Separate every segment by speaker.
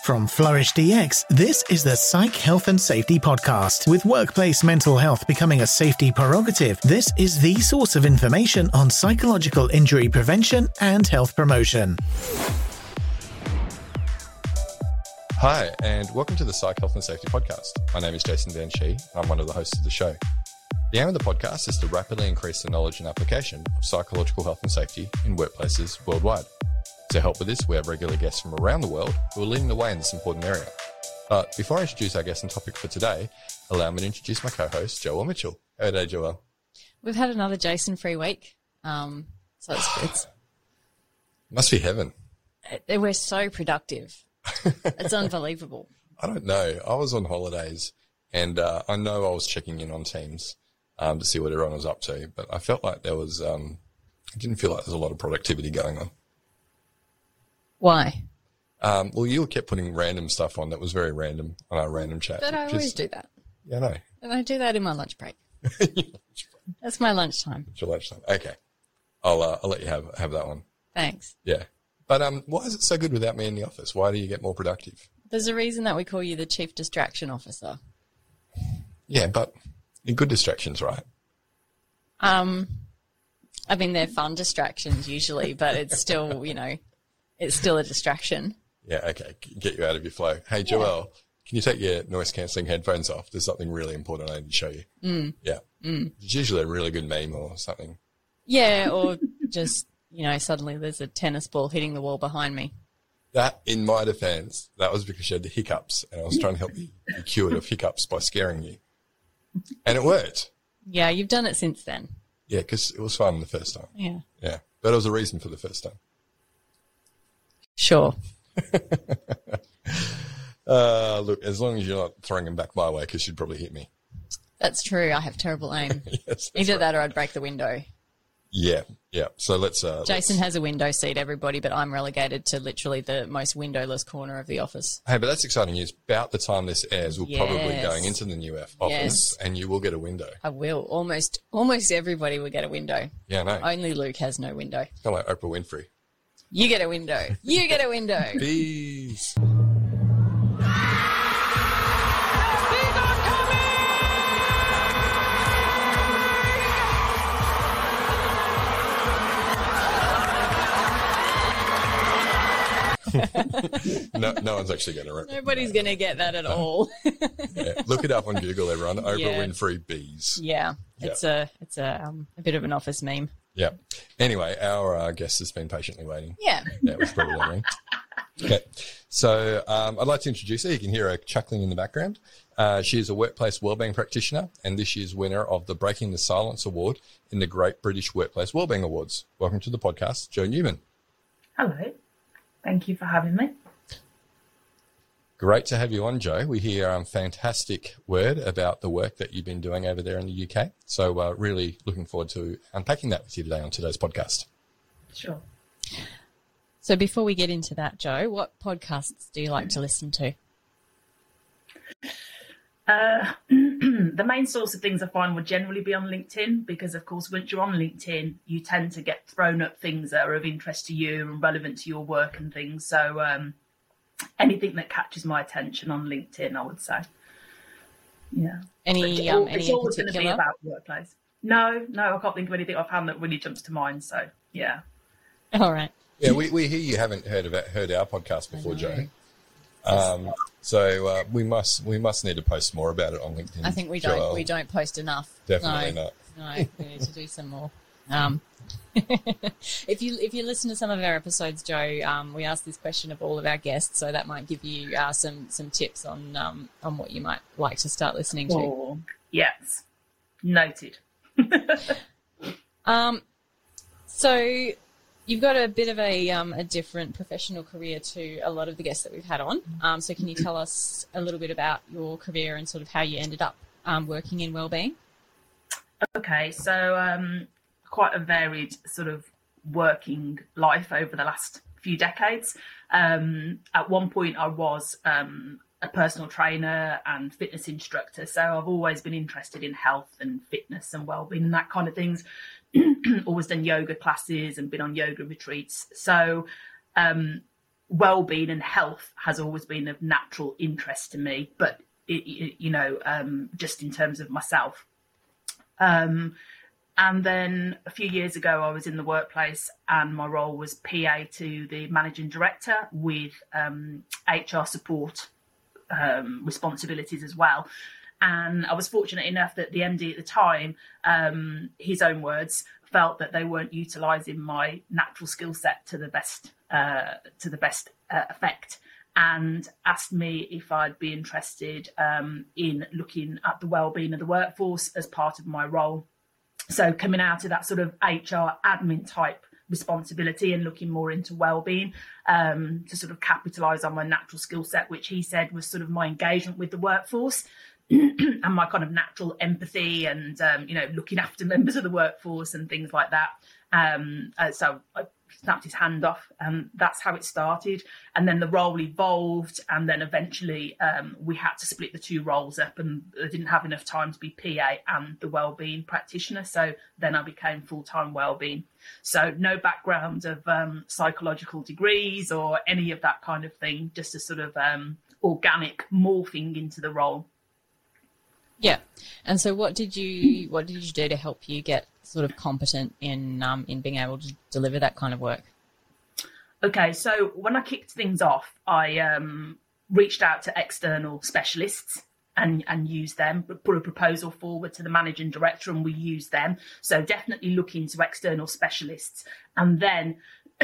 Speaker 1: From Flourish DX, this is the Psych Health and Safety Podcast. With workplace mental health becoming a safety prerogative, this is the source of information on psychological injury prevention and health promotion.
Speaker 2: Hi, and welcome to the Psych Health and Safety Podcast. My name is Jason Van Schie, and I'm one of the hosts of the show. The aim of the podcast is to rapidly increase the knowledge and application of psychological health and safety in workplaces worldwide. To help with this, we have regular guests from around the world who are leading the way in this important area. But before I introduce our guest and topic for today, allow me to introduce my co-host, Joelle Mitchell. How are you, Joelle?
Speaker 3: We've had another Jason-free week, so it's
Speaker 2: Must be heaven.
Speaker 3: we're so productive. It's unbelievable.
Speaker 2: I don't know. I was on holidays, and I know I was checking in on Teams to see what everyone was up to, but I felt like there was, I didn't feel like there was a lot of productivity going on.
Speaker 3: Why?
Speaker 2: Well, you kept putting random stuff on that was very random on our random chat.
Speaker 3: But I always do that.
Speaker 2: Yeah, I know.
Speaker 3: And I do that in my lunch break. That's my lunchtime.
Speaker 2: It's your lunchtime. Okay. I'll let you have that one.
Speaker 3: Thanks.
Speaker 2: Yeah. But why is it so good without me in the office? Why do you get more productive?
Speaker 3: There's a reason that we call you the Chief Distraction Officer.
Speaker 2: Yeah, but you're good distractions, right?
Speaker 3: I mean, they're fun distractions usually, but it's still, it's still a distraction.
Speaker 2: Yeah, okay. Get you out of your flow. Hey, Joelle, can you take your noise-cancelling headphones off? There's something really important I need to show you. Yeah. It's usually a really good meme or something.
Speaker 3: Yeah, or just, suddenly there's a tennis ball hitting the wall behind me.
Speaker 2: That, in my defense, that was because you had the hiccups, and I was trying to help you be cured of hiccups by scaring you. And it worked.
Speaker 3: Yeah, you've done it since then.
Speaker 2: Yeah, because it was fun the first time.
Speaker 3: Yeah.
Speaker 2: Yeah. But it was a reason for the first time.
Speaker 3: Sure.
Speaker 2: Look, as long as you're not throwing them back my way, because you'd probably hit me.
Speaker 3: That's true. I have terrible aim.
Speaker 2: Yes,
Speaker 3: Either
Speaker 2: right.
Speaker 3: that or I'd break the window.
Speaker 2: Yeah. So let's...
Speaker 3: Jason has a window seat, everybody, but I'm relegated to literally the most windowless corner of the office.
Speaker 2: Hey, but that's exciting news. About the time this airs, we'll probably be
Speaker 3: Yes.
Speaker 2: going into the new office, and you will get a window.
Speaker 3: I will. Almost everybody will get a window.
Speaker 2: Yeah, I know.
Speaker 3: Only Luke has no window.
Speaker 2: Kind of like Oprah Winfrey.
Speaker 3: You get a window. You get a window.
Speaker 2: Bees. No one's actually going to.
Speaker 3: Nobody's going to get that at all.
Speaker 2: Yeah. Look it up on Google, everyone. Oprah
Speaker 3: Yeah.
Speaker 2: Winfrey bees.
Speaker 3: Yeah. It's a bit of an office meme.
Speaker 2: Yeah. Anyway, our guest has been patiently waiting.
Speaker 3: Yeah.
Speaker 2: That was probably me. Okay. So I'd like to introduce her. You can hear her chuckling in the background. She is a workplace wellbeing practitioner and this year's winner of the Breaking the Silence Award in the Great British Workplace Wellbeing Awards. Welcome to the podcast, Jo Newman.
Speaker 4: Hello. Thank you for having me.
Speaker 2: Great to have you on, Jo. We hear fantastic word about the work that you've been doing over there in the UK. So really looking forward to unpacking that with you today on today's podcast.
Speaker 4: Sure.
Speaker 3: So before we get into that, Jo, what podcasts do you like to listen to?
Speaker 4: The main source of things I find would generally be on LinkedIn because, of course, once you're on LinkedIn, you tend to get thrown up things that are of interest to you and relevant to your work and things. So anything that catches my attention on LinkedIn, I would say. Yeah.
Speaker 3: Any
Speaker 4: It's
Speaker 3: in
Speaker 4: always going to be
Speaker 3: particular?
Speaker 4: about workplace. No, I can't think of anything offhand that really jumps to mind. So, yeah.
Speaker 3: All right.
Speaker 2: Yeah, we hear you haven't heard our podcast before, Jo. So we must need to post more about it on LinkedIn.
Speaker 3: I think we
Speaker 2: Joelle.
Speaker 3: don't post enough.
Speaker 2: Definitely not.
Speaker 3: No, we need to do some more. If you listen to some of our episodes, Jo, we ask this question of all of our guests, so that might give you some tips on what you might like to start listening to.
Speaker 4: Oh, yes. Noted.
Speaker 3: So you've got a bit of a different professional career to a lot of the guests that we've had on. So can you tell us a little bit about your career and sort of how you ended up working in wellbeing?
Speaker 4: Okay, so quite a varied sort of working life over the last few decades. At one point, I was a personal trainer and fitness instructor, so I've always been interested in health and fitness and wellbeing and that kind of things. Always done yoga classes and been on yoga retreats. So well-being and health has always been of natural interest to me, but just in terms of myself. And then a few years ago, I was in the workplace and my role was PA to the managing director with HR support responsibilities as well. And I was fortunate enough that the MD at the time, his own words, felt that they weren't utilising my natural skill set to the best effect, and asked me if I'd be interested in looking at the wellbeing of the workforce as part of my role. So coming out of that sort of HR admin type responsibility and looking more into wellbeing, to sort of capitalise on my natural skill set, which he said was sort of my engagement with the workforce and my kind of natural empathy and, looking after members of the workforce and things like that. So I snapped his hand off, and that's how it started. And then the role evolved, and then eventually we had to split the two roles up, and I didn't have enough time to be PA and the wellbeing practitioner. So then I became full-time wellbeing. So no background of psychological degrees or any of that kind of thing, just a sort of organic morphing into the role.
Speaker 3: Yeah. And so what did you do to help you get sort of competent in being able to deliver that kind of work?
Speaker 4: Okay, so when I kicked things off, I reached out to external specialists and used them, put a proposal forward to the managing director, and we used them. So definitely look into external specialists. And then,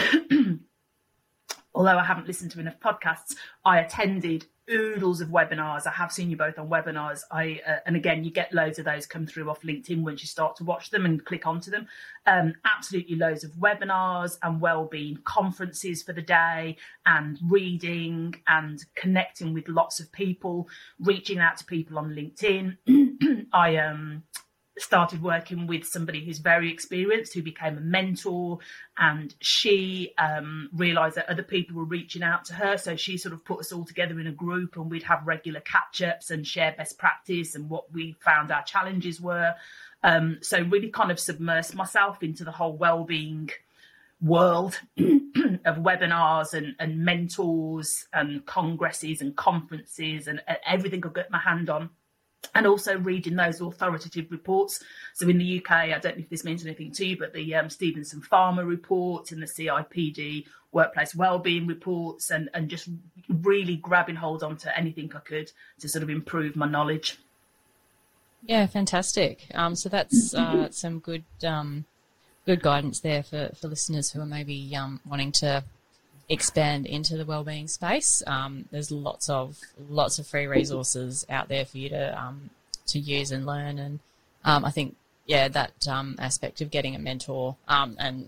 Speaker 4: although I haven't listened to enough podcasts, I attended oodles of webinars. I have seen you both on webinars. And again, you get loads of those come through off LinkedIn once you start to watch them and click onto them. Absolutely loads of webinars and wellbeing conferences for the day, and reading and connecting with lots of people, reaching out to people on LinkedIn. I started working with somebody who's very experienced, who became a mentor, and she realised that other people were reaching out to her. So she sort of put us all together in a group, and we'd have regular catch-ups and share best practice and what we found our challenges were. So really kind of submersed myself into the whole wellbeing world of webinars and mentors and congresses and conferences and everything I got my hand on. And also reading those authoritative reports. So in the UK, I don't know if this means anything to you, but the Stevenson Pharma reports and the CIPD workplace wellbeing reports, and just really grabbing hold onto anything I could to sort of improve my knowledge.
Speaker 3: Yeah, fantastic. So that's some good guidance there for listeners who are maybe wanting to expand into the wellbeing space. There's lots of free resources out there for you to use and learn, and I think that aspect of getting a mentor and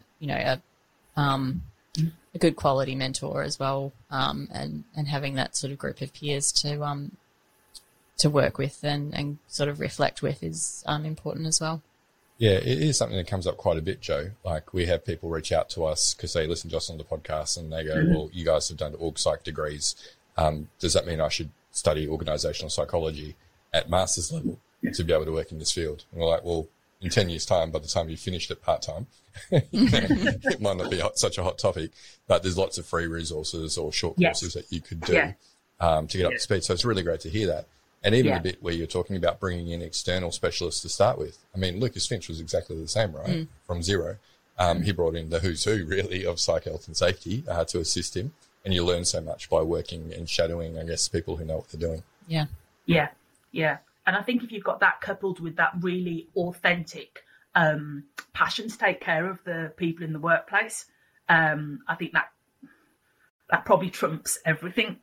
Speaker 3: a good quality mentor as well, and having that sort of group of peers to work with and sort of reflect with is important as well.
Speaker 2: Yeah, it is something that comes up quite a bit, Joe. Like, we have people reach out to us because they listen to us on the podcast and they go, well, you guys have done org psych degrees. Does that mean I should study organizational psychology at master's level to be able to work in this field? And we're like, well, in 10 years' time, by the time you've finished it part-time, it might not be such a hot topic, but there's lots of free resources or short courses that you could do to get up to speed. So it's really great to hear that. And even the bit where you're talking about bringing in external specialists to start with. I mean, Lucas Finch was exactly the same, right? From zero. He brought in the who's who, really, of psych health and safety to assist him. And you learn so much by working and shadowing, I guess, people who know what they're doing.
Speaker 4: Yeah. And I think if you've got that coupled with that really authentic passion to take care of the people in the workplace, I think that probably trumps everything,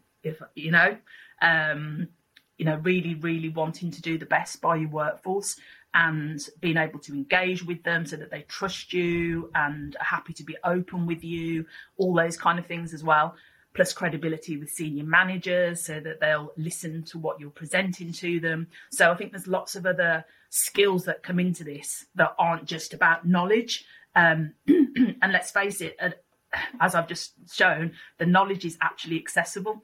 Speaker 4: really, really wanting to do the best by your workforce and being able to engage with them so that they trust you and are happy to be open with you, all those kind of things as well, plus credibility with senior managers so that they'll listen to what you're presenting to them. So I think there's lots of other skills that come into this that aren't just about knowledge. And let's face it, as I've just shown, the knowledge is actually accessible.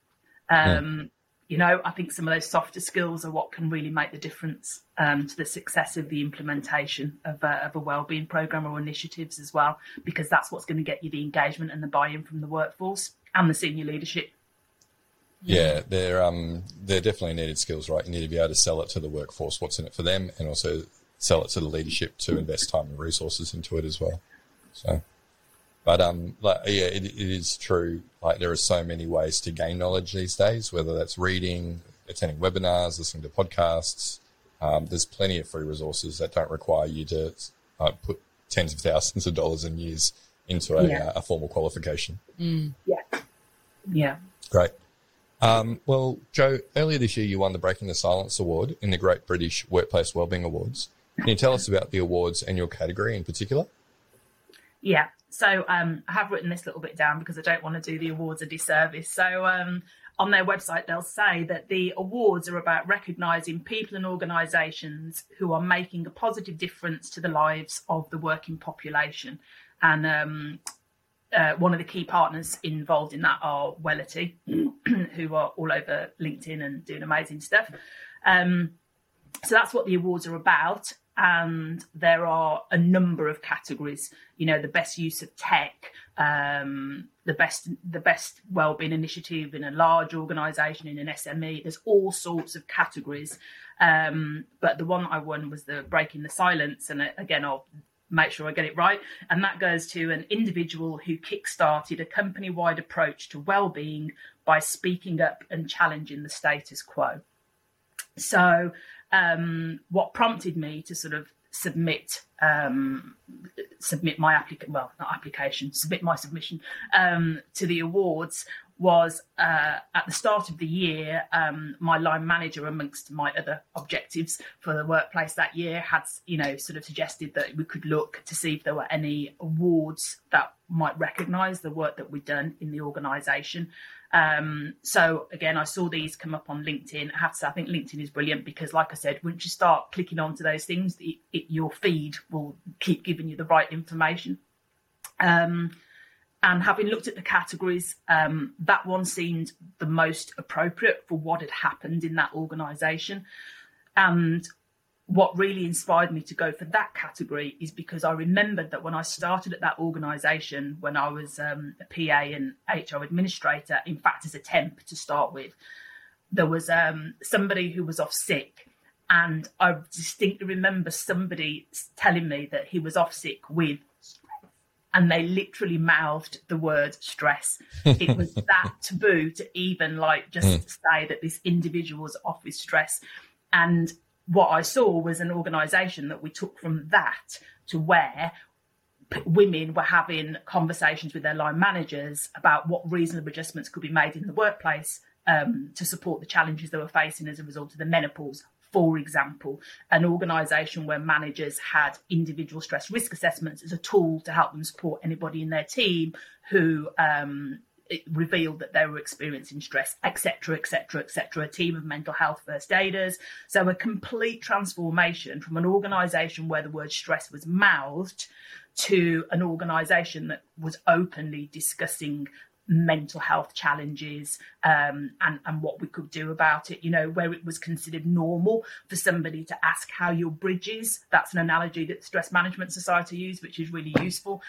Speaker 4: I think some of those softer skills are what can really make the difference to the success of the implementation of a wellbeing program or initiatives as well, because that's what's going to get you the engagement and the buy-in from the workforce. and the senior leadership.
Speaker 2: Yeah, they're definitely needed skills, right? You need to be able to sell it to the workforce, what's in it for them, and also sell it to the leadership to invest time and resources into it as well. So, but it is true. Like, there are so many ways to gain knowledge these days, whether that's reading, attending webinars, listening to podcasts. There's plenty of free resources that don't require you to put tens of thousands of dollars and years into a formal qualification.
Speaker 4: Yeah.
Speaker 2: Great. Well, Joe, earlier this year you won the Breaking the Silence Award in the Great British Workplace Wellbeing Awards. Can you tell us about the awards and your category in particular?
Speaker 4: Yeah. So I have written this little bit down because I don't want to do the awards a disservice. So on their website, they'll say that the awards are about recognising people and organisations who are making a positive difference to the lives of the working population. And one of the key partners involved in that are Wellity, who are all over LinkedIn and doing amazing stuff. So that's what the awards are about. And there are a number of categories, the best use of tech, the best wellbeing initiative in a large organisation, in an SME. There's all sorts of categories. But the one I won was the Breaking the Silence. And again, I'll make sure I get it right. And that goes to an individual who kickstarted a company-wide approach to wellbeing by speaking up and challenging the status quo. So what prompted me to sort of submit my submission to the awards was at the start of the year, my line manager, amongst my other objectives for the workplace that year, had sort of suggested that we could look to see if there were any awards that might recognise the work that we've done in the organisation. So again, I saw these come up on LinkedIn. I have to say, I think LinkedIn is brilliant because, like I said, once you start clicking onto those things, your feed will keep giving you the right information. And having looked at the categories, that one seemed the most appropriate for what had happened in that organisation. And what really inspired me to go for that category is because I remembered that when I started at that organisation, when I was a PA and HR administrator, in fact, as a temp to start with, there was somebody who was off sick. And I distinctly remember somebody telling me that he was off sick with stress. And they literally mouthed the word stress. It was that taboo to even say that this individual was off with stress. And what I saw was an organisation that we took from that to where women were having conversations with their line managers about what reasonable adjustments could be made in the workplace to support the challenges they were facing as a result of the menopause. For example, an organisation where managers had individual stress risk assessments as a tool to help them support anybody in their team who it revealed that they were experiencing stress, etc., etc., etc. A team of mental health first aiders. So a complete transformation from an organisation where the word stress was mouthed to an organisation that was openly discussing mental health challenges and what we could do about it, where it was considered normal for somebody to ask how your bridge is. That's an analogy that the Stress Management Society used, which is really useful.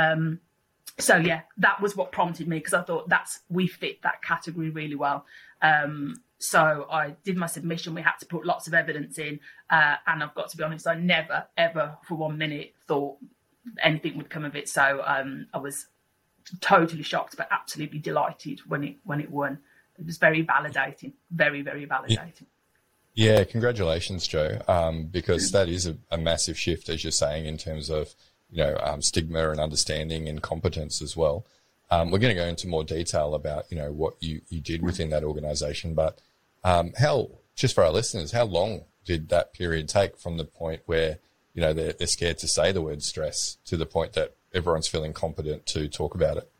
Speaker 4: So yeah, that was what prompted me, because I thought we fit that category really well. So I did my submission. We had to put lots of evidence in, and I've got to be honest, I never ever for 1 minute thought anything would come of it. So I was totally shocked, but absolutely delighted when it won. It was very validating, very, very validating.
Speaker 2: Yeah, congratulations, Joe, because that is a massive shift, as you're saying, in terms of stigma and understanding and competence as well. We're going to go into more detail about what you did within that organisation, but just for our listeners, how long did that period take from the point where they're scared to say the word stress to the point that everyone's feeling competent to talk about it?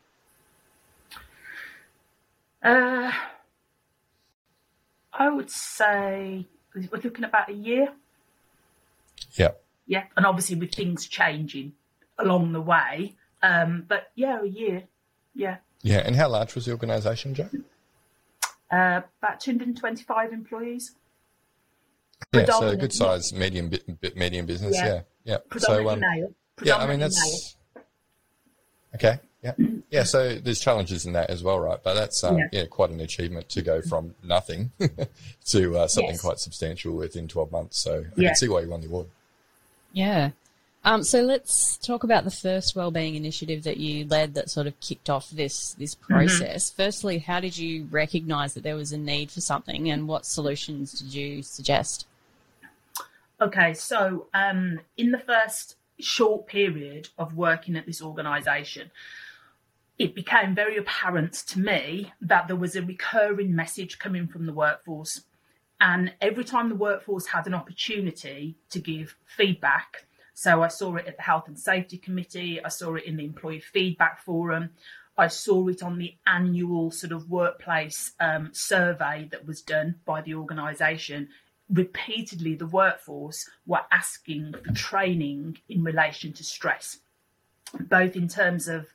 Speaker 4: I would say we're looking about a year.
Speaker 2: Yeah.
Speaker 4: Yeah, and obviously with things changing along the way, but yeah, a year. Yeah.
Speaker 2: Yeah, and how large was the organisation, Joe?
Speaker 4: About 225 employees.
Speaker 2: Yeah, so a good size medium business. Yeah.
Speaker 4: Predominantly male.
Speaker 2: Yeah, I mean that's
Speaker 4: male.
Speaker 2: okay. Yeah. Yeah, so there's challenges in that as well, right? But that's quite an achievement to go from nothing to something quite substantial within 12 months. So I can see why you won the award.
Speaker 3: Yeah. So let's talk about the first wellbeing initiative that you led that sort of kicked off this process. Firstly, how did you recognise that there was a need for something, and what solutions did you suggest?
Speaker 4: Okay, so in the first short period of working at this organisation, it became very apparent to me that there was a recurring message coming from the workforce. And every time the workforce had an opportunity to give feedback, so I saw it at the Health and Safety Committee, I saw it in the Employee Feedback Forum, I saw it on the annual sort of workplace survey that was done by the organisation. Repeatedly, the workforce were asking for training in relation to stress, both in terms of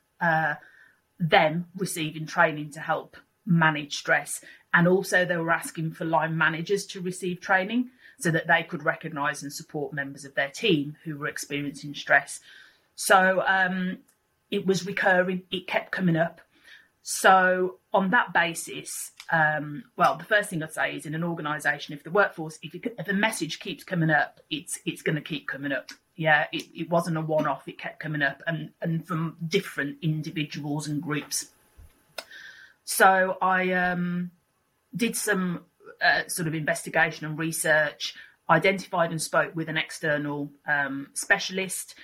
Speaker 4: them receiving training to help manage stress, and also they were asking for line managers to receive training so that they could recognise and support members of their team who were experiencing stress. So it was recurring, it kept coming up. So on that basis, the first thing I'd say is in an organisation, if the workforce, if a message keeps coming up, it's going to keep coming up. Yeah, it wasn't a one-off, it kept coming up and from different individuals and groups. So I did some sort of investigation and research, identified and spoke with an external specialist,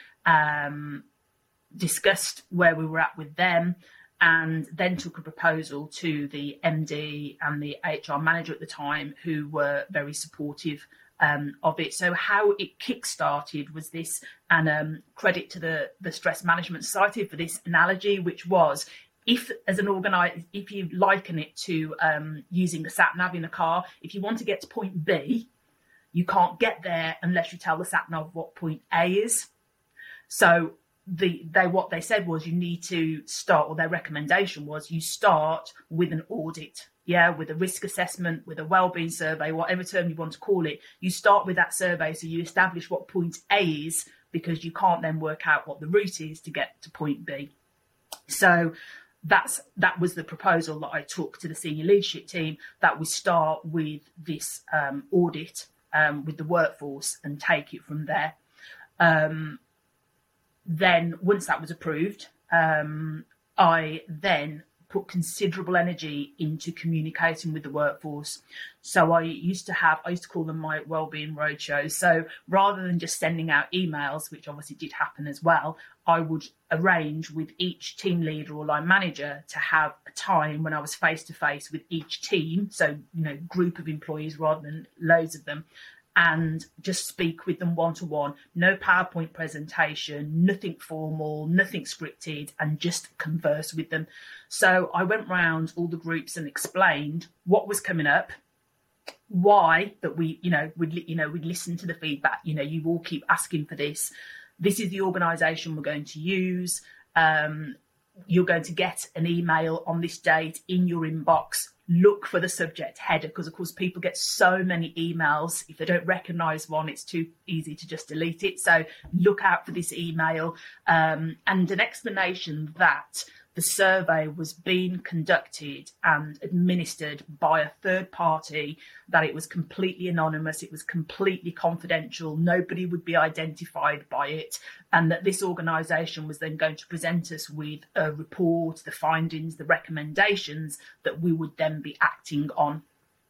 Speaker 4: discussed where we were at with them, and then took a proposal to the MD and the HR manager at the time, who were very supportive of it. So how it kick-started was this, and credit to the Stress Management Society for this analogy, which was, if you liken it to using the sat-nav in a car, if you want to get to point B, you can't get there unless you tell the sat-nav what point A is. So what they said was you need to start, or their recommendation was you start with an audit, with a risk assessment, with a wellbeing survey, whatever term you want to call it. You start with that survey so you establish what point A is, because you can't then work out what the route is to get to point B. So that was the proposal that I took to the senior leadership team, that we start with this audit with the workforce and take it from there. Then once that was approved, I then put considerable energy into communicating with the workforce. So I used to call them my wellbeing roadshows. So rather than just sending out emails, which obviously did happen as well, I would arrange with each team leader or line manager to have a time when I was face to face with each team. So, group of employees rather than loads of them, and just speak with them one-to-one, no PowerPoint presentation, nothing formal, nothing scripted, and just converse with them. So I went round all the groups and explained what was coming up, why that we'd listen to the feedback. You all keep asking for this. This is the organisation we're going to use. You're going to get an email on this date in your inbox. Look for the subject header, because of course people get so many emails. If they don't recognise one, it's too easy to just delete it. So look out for this email, and an explanation that the survey was being conducted and administered by a third party, that it was completely anonymous, it was completely confidential, nobody would be identified by it, and that this organisation was then going to present us with a report, the findings, the recommendations that we would then be acting on.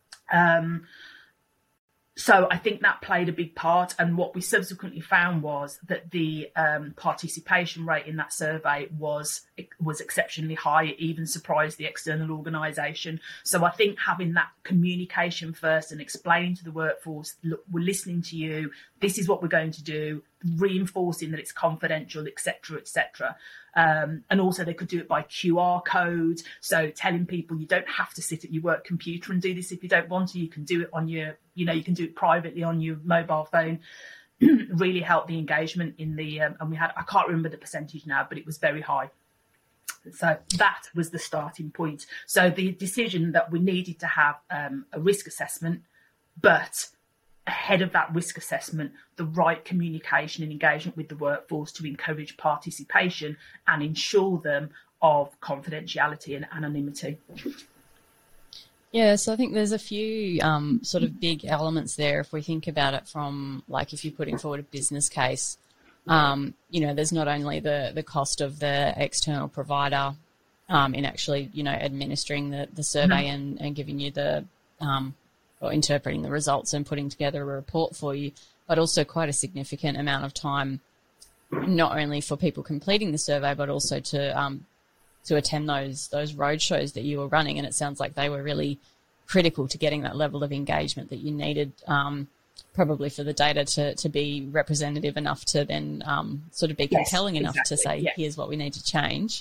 Speaker 4: So I think that played a big part, and what we subsequently found was that the participation rate in that survey was exceptionally high. It even surprised the external organisation. So I think having that communication first and explaining to the workforce, look, we're listening to you, this is what we're going to do, reinforcing that it's confidential, etc., etc. And also they could do it by QR code. So telling people you don't have to sit at your work computer and do this if you don't want to. You can do it on your, you can do it privately on your mobile phone. Really helped the engagement in the, and we had, I can't remember the percentage now, but it was very high. So that was the starting point. So the decision that we needed to have a risk assessment, but ahead of that risk assessment, the right communication and engagement with the workforce to encourage participation and ensure them of confidentiality and anonymity.
Speaker 3: Yeah, so I think there's a few sort of big elements there. If we think about it from, like, if you're putting forward a business case, there's not only the cost of the external provider in actually, administering the survey and giving you or interpreting the results and putting together a report for you, but also quite a significant amount of time, not only for people completing the survey, but also to attend those road shows that you were running. And it sounds like they were really critical to getting that level of engagement that you needed, probably for the data to be representative enough to then sort of be compelling enough to say, here's what we need to change.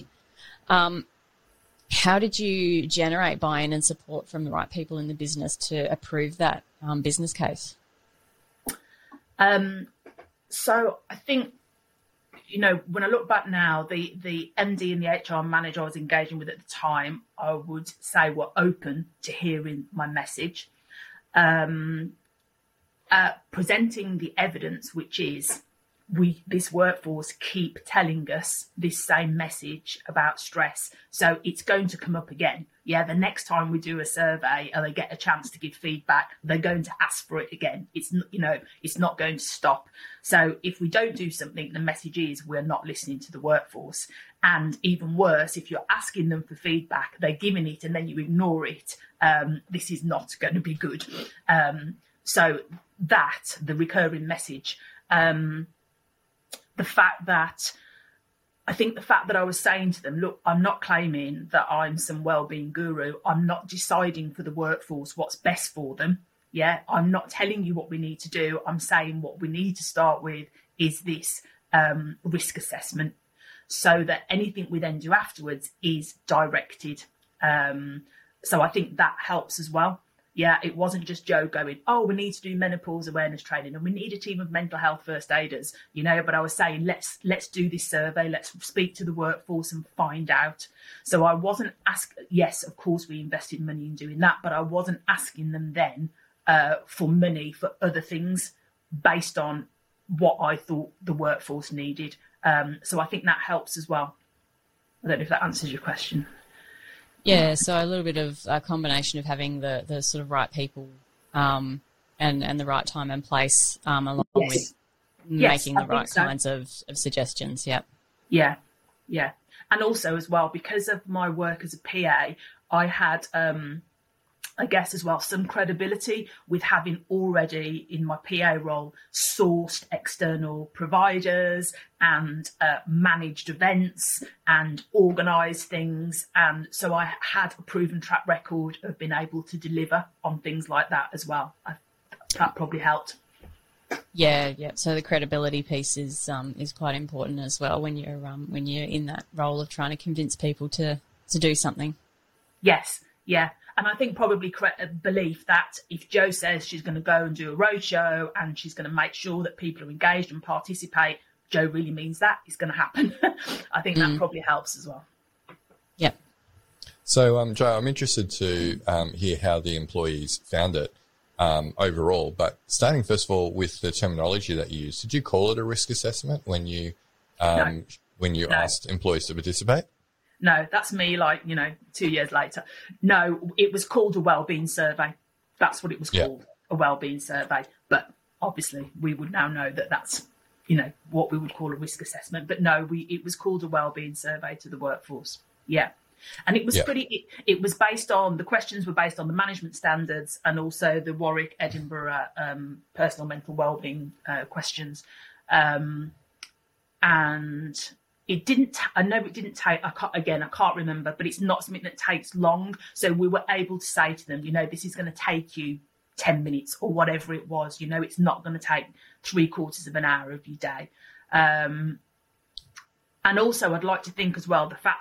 Speaker 3: How did you generate buy-in and support from the right people in the business to approve that business case?
Speaker 4: So I think, when I look back now, the MD and the HR manager I was engaging with at the time, I would say were open to hearing my message. Presenting the evidence, which is this workforce keep telling us this same message about stress. So it's going to come up again. Yeah, the next time we do a survey and they get a chance to give feedback, they're going to ask for it again. It's not going to stop. So if we don't do something, the message is we're not listening to the workforce. And even worse, if you're asking them for feedback, they're giving it and then you ignore it. This is not going to be good. So that, the recurring message, the fact that I was saying to them, look, I'm not claiming that I'm some wellbeing guru. I'm not deciding for the workforce what's best for them. Yeah, I'm not telling you what we need to do. I'm saying what we need to start with is this risk assessment, so that anything we then do afterwards is directed. So I think that helps as well. Yeah, it wasn't just Joe going, oh, we need to do menopause awareness training and we need a team of mental health first aiders, but I was saying, let's do this survey, let's speak to the workforce and find out. So I wasn't yes, of course we invested money in doing that, but I wasn't asking them then for money for other things based on what I thought the workforce needed. So I think that helps as well. I don't know if that answers your question.
Speaker 3: Yeah, so a little bit of a combination of having the sort of right people and the right time and place along with making the right kinds of suggestions. Yep. Yeah.
Speaker 4: And also as well, because of my work as a PA, I had, I guess as well, some credibility with having already in my PA role sourced external providers and managed events and organised things. And so I had a proven track record of being able to deliver on things like that as well. That probably helped.
Speaker 3: Yeah. So the credibility piece is quite important as well when you're in that role of trying to convince people to do something.
Speaker 4: Yes. Yeah. And I think probably belief that if Jo says she's going to go and do a roadshow and she's going to make sure that people are engaged and participate, Jo really means that it's going to happen. I think that probably helps as well.
Speaker 3: Yeah.
Speaker 2: So, Jo, I'm interested to hear how the employees found it overall. But starting first of all with the terminology that you used, did you call it a risk assessment when you asked employees to participate?
Speaker 4: No, that's me 2 years later. No, it was called a wellbeing survey. That's what it was called, a wellbeing survey. But obviously we would now know that that's, what we would call a risk assessment. But no, it was called a wellbeing survey to the workforce. Yeah. And it was it was based on, the questions were based on the management standards and also the Warwick, Edinburgh personal mental wellbeing questions. And it didn't take, I can't remember, but it's not something that takes long. So we were able to say to them, this is going to take you 10 minutes or whatever it was, it's not going to take 3/4 of an hour of your day. And also I'd like to think as well, the fact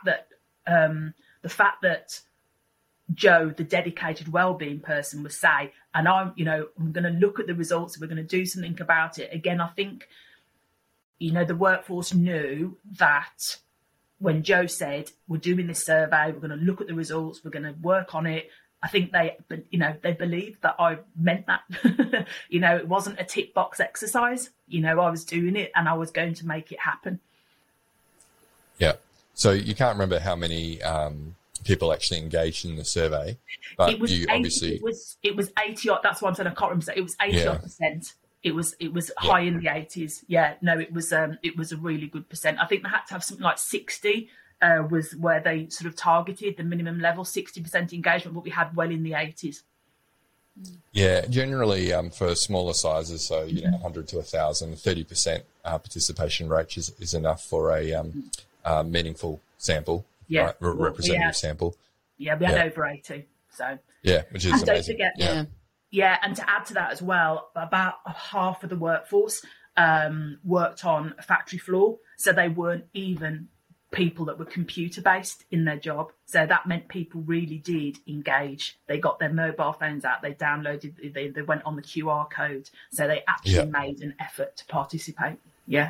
Speaker 4: that Jo, the dedicated wellbeing person, was say, and I'm going to look at the results, we're going to do something about it. Again, I think, the workforce knew that when Jo said, we're doing this survey, we're going to look at the results, we're going to work on it. I think they believed that I meant that. It wasn't a tick box exercise. I was doing it and I was going to make it happen.
Speaker 2: Yeah. So you can't remember how many people actually engaged in the survey, but
Speaker 4: It was
Speaker 2: you
Speaker 4: 80,
Speaker 2: obviously
Speaker 4: it was 80 odd. That's what I'm saying. I can't remember. It was 80 odd percent. It was high in the 80s. Yeah, no, it was a really good percent. I think they had to have something like 60 was where they sort of targeted the minimum level, 60% engagement, but we had well in the 80s.
Speaker 2: Yeah, generally for smaller sizes, so 100 to 1,000, 30% participation rate is enough for a meaningful sample, right? Representative sample.
Speaker 4: Yeah, we had over 80. So
Speaker 2: which is amazing.
Speaker 4: Don't forget, and to add to that as well, about half of the workforce worked on a factory floor, so they weren't even people that were computer based in their job. So that meant people really did engage. They got their mobile phones out, they downloaded, they went on the QR code, so they actually made an effort to participate. No,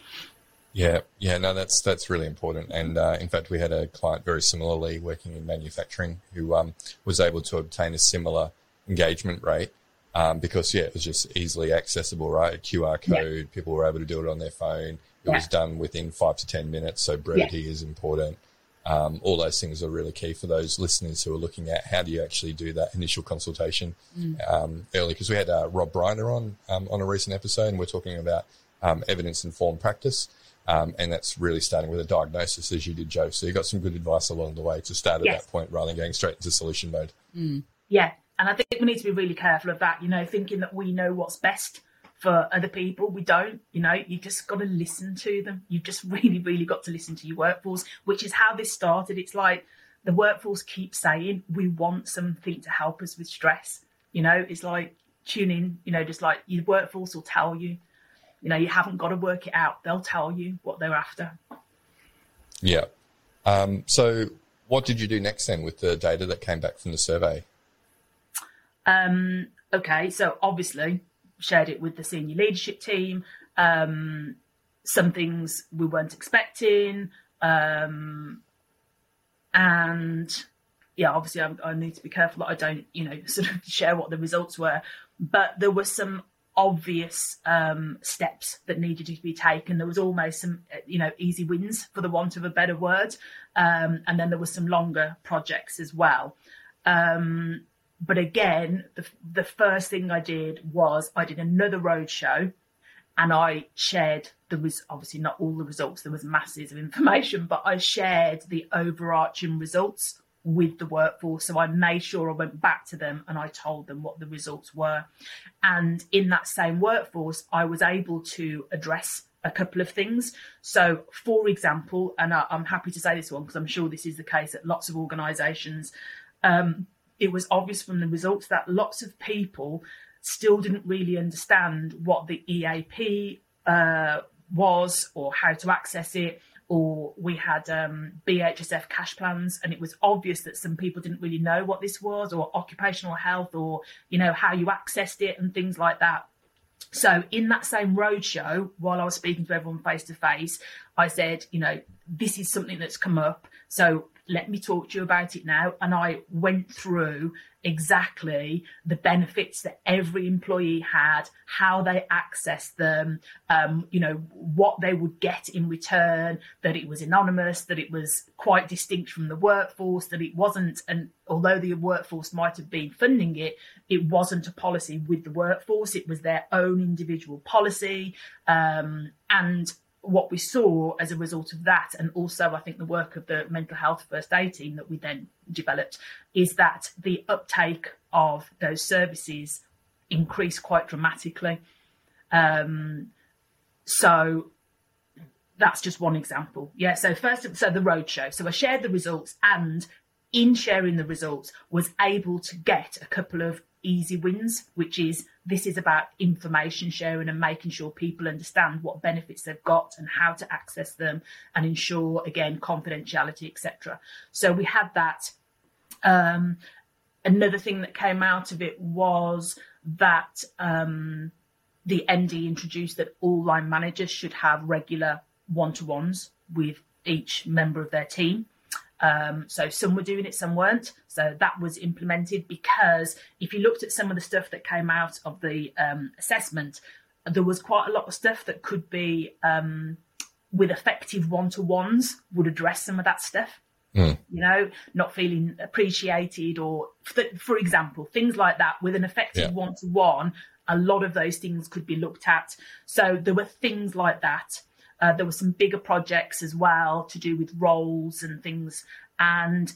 Speaker 2: that's really important. And in fact, we had a client very similarly working in manufacturing who was able to obtain a similar engagement rate because it was just easily accessible, right? A QR code, people were able to do it on their phone. It was done within 5 to 10 minutes, so brevity is important. All those things are really key for those listeners who are looking at how do you actually do that initial consultation early. Because we had Rob Briner on a recent episode, and we're talking about evidence-informed practice, and that's really starting with a diagnosis, as you did, Joe. So you got some good advice along the way to start at that point rather than going straight into solution mode.
Speaker 4: Yeah, and I think we need to be really careful of that, thinking that we know what's best for other people. We don't, you just got to listen to them. You've just really, really got to listen to your workforce, which is how this started. It's like the workforce keeps saying, we want something to help us with stress. It's like tune in, just like your workforce will tell you, you haven't got to work it out. They'll tell you what they're after.
Speaker 2: Yeah. So what did you do next then with the data that came back from the survey?
Speaker 4: Okay, so obviously shared it with the senior leadership team. Some things we weren't expecting. And obviously I need to be careful that I don't, sort of share what the results were. But there were some obvious steps that needed to be taken. There was almost some, easy wins, for the want of a better word. And then there were some longer projects as well. But again, the first thing I did was I did another roadshow, and I shared obviously not all the results. There was masses of information, but I shared the overarching results with the workforce. So I made sure I went back to them and I told them what the results were. And in that same workforce, I was able to address a couple of things. So, for example, and I'm happy to say this one because I'm sure this is the case at lots of organisations, it was obvious from the results that lots of people still didn't really understand what the EAP was or how to access it, or we had BHSF cash plans, and it was obvious that some people didn't really know what this was, or occupational health, or, how you accessed it and things like that. So in that same roadshow, while I was speaking to everyone face to face, I said, this is something that's come up. So let me talk to you about it now. And I went through exactly the benefits that every employee had, how they accessed them, what they would get in return, that it was anonymous, that it was quite distinct from the workforce, that it wasn't, and although the workforce might have been funding it, it wasn't a policy with the workforce. It was their own individual policy. And what we saw as a result of that, and also I think the work of the mental health first aid team that we then developed, is that the uptake of those services increased quite dramatically. So that's just one example. So the roadshow. So I shared the results, and in sharing the results was able to get a couple of easy wins, which is this is about information sharing and making sure people understand what benefits they've got and how to access them and ensure, again, confidentiality, etc. So we had that. Another thing that came out of it was that the MD introduced that all line managers should have regular one-to-ones with each member of their team. So some were doing it, some weren't. So that was implemented, because if you looked at some of the stuff that came out of the assessment, there was quite a lot of stuff that could be with effective one-to-ones would address some of that stuff. Not feeling appreciated, or for example, things like that. With an effective one-to-one, a lot of those things could be looked at. So there were things like that. There were some bigger projects as well to do with roles and things. And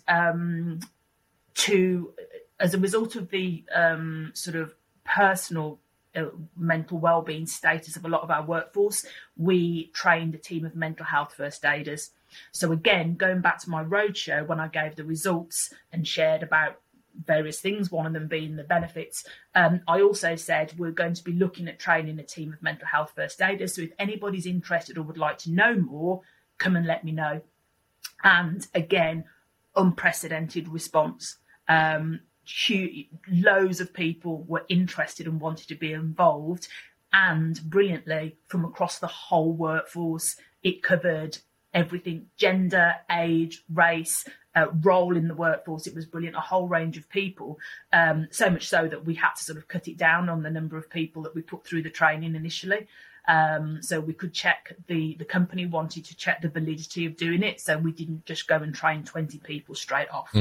Speaker 4: as a result of the sort of personal mental wellbeing status of a lot of our workforce, we trained a team of mental health first aiders. So again, going back to my roadshow, when I gave the results and shared about various things, one of them being the benefits, I also said we're going to be looking at training a team of mental health first aiders. So if anybody's interested or would like to know more, come and let me know. And again, unprecedented response. Loads of people were interested and wanted to be involved, and brilliantly from across the whole workforce, it covered everything: gender, age, race, role in the workforce. It was brilliant, a whole range of people, so much so that we had to sort of cut it down on the number of people that we put through the training initially. So we could check, the company wanted to check the validity of doing it, so we didn't just go and train 20 people straight off.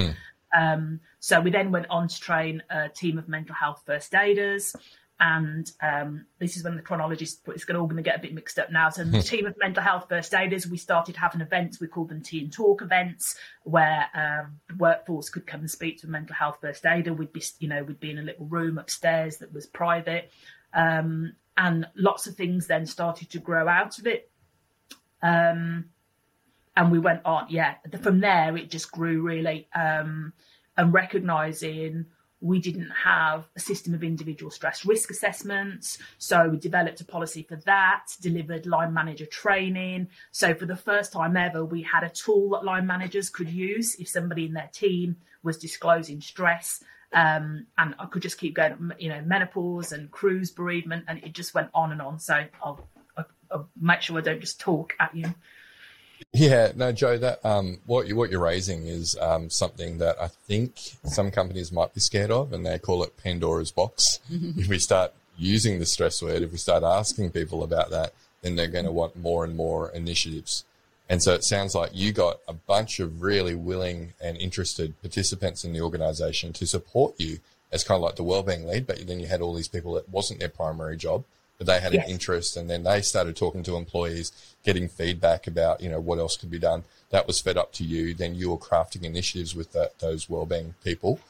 Speaker 4: So we then went on to train a team of mental health first aiders, and this is when the chronology is all going to get a bit mixed up now. So the team of mental health first aiders, we started having events. We called them tea and talk events, where the workforce could come and speak to a mental health first aider. We'd be in a little room upstairs that was private, and lots of things then started to grow out of it. And we went on, from there it just grew really, and recognising we didn't have a system of individual stress risk assessments. So we developed a policy for that, delivered line manager training. So for the first time ever, we had a tool that line managers could use if somebody in their team was disclosing stress. And I could just keep going, menopause and cruise bereavement, and it just went on and on. So I'll make sure I don't just talk at you.
Speaker 2: Yeah, no, Joe, that what you're raising is something that I think some companies might be scared of, and they call it Pandora's box. If we start using the stress word, if we start asking people about that, then they're going to want more and more initiatives. And so it sounds like you got a bunch of really willing and interested participants in the organisation to support you as kind of like the wellbeing lead, but then you had all these people that wasn't their primary job, but they had an interest, and then they started talking to employees, getting feedback about, what else could be done. That was fed up to you. Then you were crafting initiatives with those wellbeing people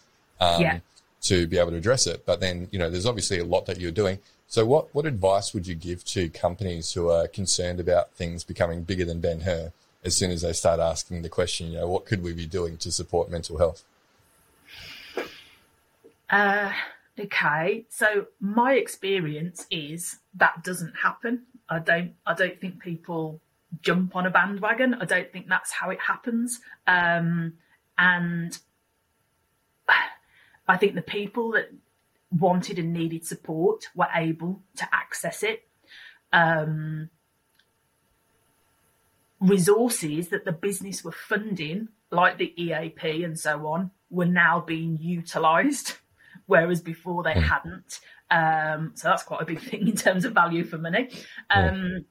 Speaker 2: to be able to address it. But then, there's obviously a lot that you're doing. So what advice would you give to companies who are concerned about things becoming bigger than Ben-Hur as soon as they start asking the question, what could we be doing to support mental health?
Speaker 4: Okay, so my experience is that doesn't happen. I don't think people jump on a bandwagon. I don't think that's how it happens. And I think the people that wanted and needed support were able to access it. Resources that the business were funding, like the EAP and so on, were now being utilised, whereas before they hadn't. So that's quite a big thing in terms of value for money. And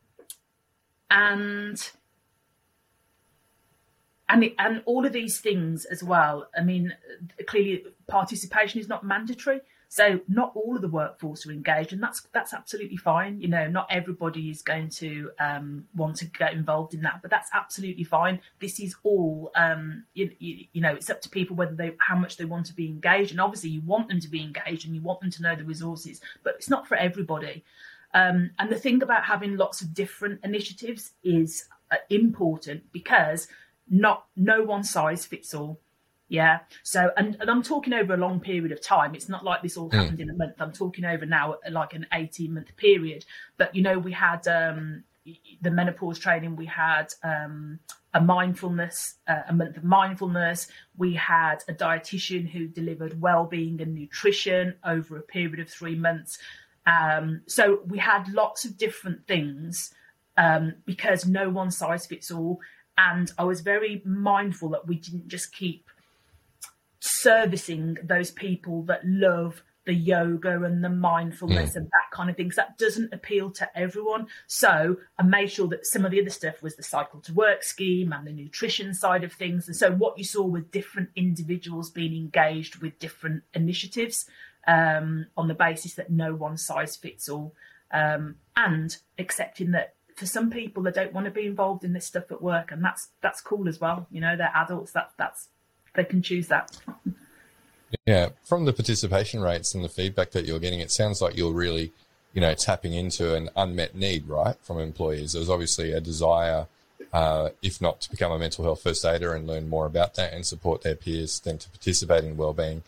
Speaker 4: all of these things as well. I mean, clearly participation is not mandatory. So not all of the workforce are engaged, and that's absolutely fine. Not everybody is going to want to get involved in that, but that's absolutely fine. This is all, it's up to people how much they want to be engaged. And obviously you want them to be engaged and you want them to know the resources, but it's not for everybody. And the thing about having lots of different initiatives is important, because no one size fits all. Yeah. So, and I'm talking over a long period of time. It's not like this all happened in a month. I'm talking over now like an 18-month period. But, we had the menopause training. We had a month of mindfulness. We had a dietitian who delivered wellbeing and nutrition over a period of 3 months. So we had lots of different things because no one size fits all. And I was very mindful that we didn't just keep servicing those people that love the yoga and the mindfulness and that kind of thing. So that doesn't appeal to everyone. So I made sure that some of the other stuff was the cycle to work scheme and the nutrition side of things. And so what you saw was different individuals being engaged with different initiatives on the basis that no one size fits all, and accepting that for some people they don't want to be involved in this stuff at work, and that's cool as well. You know, they're adults. That's they can choose that.
Speaker 2: Yeah, from the participation rates and the feedback that you're getting, it sounds like you're really, tapping into an unmet need, right, from employees. There's obviously a desire, if not to become a mental health first aider and learn more about that and support their peers, then to participate in wellbeing.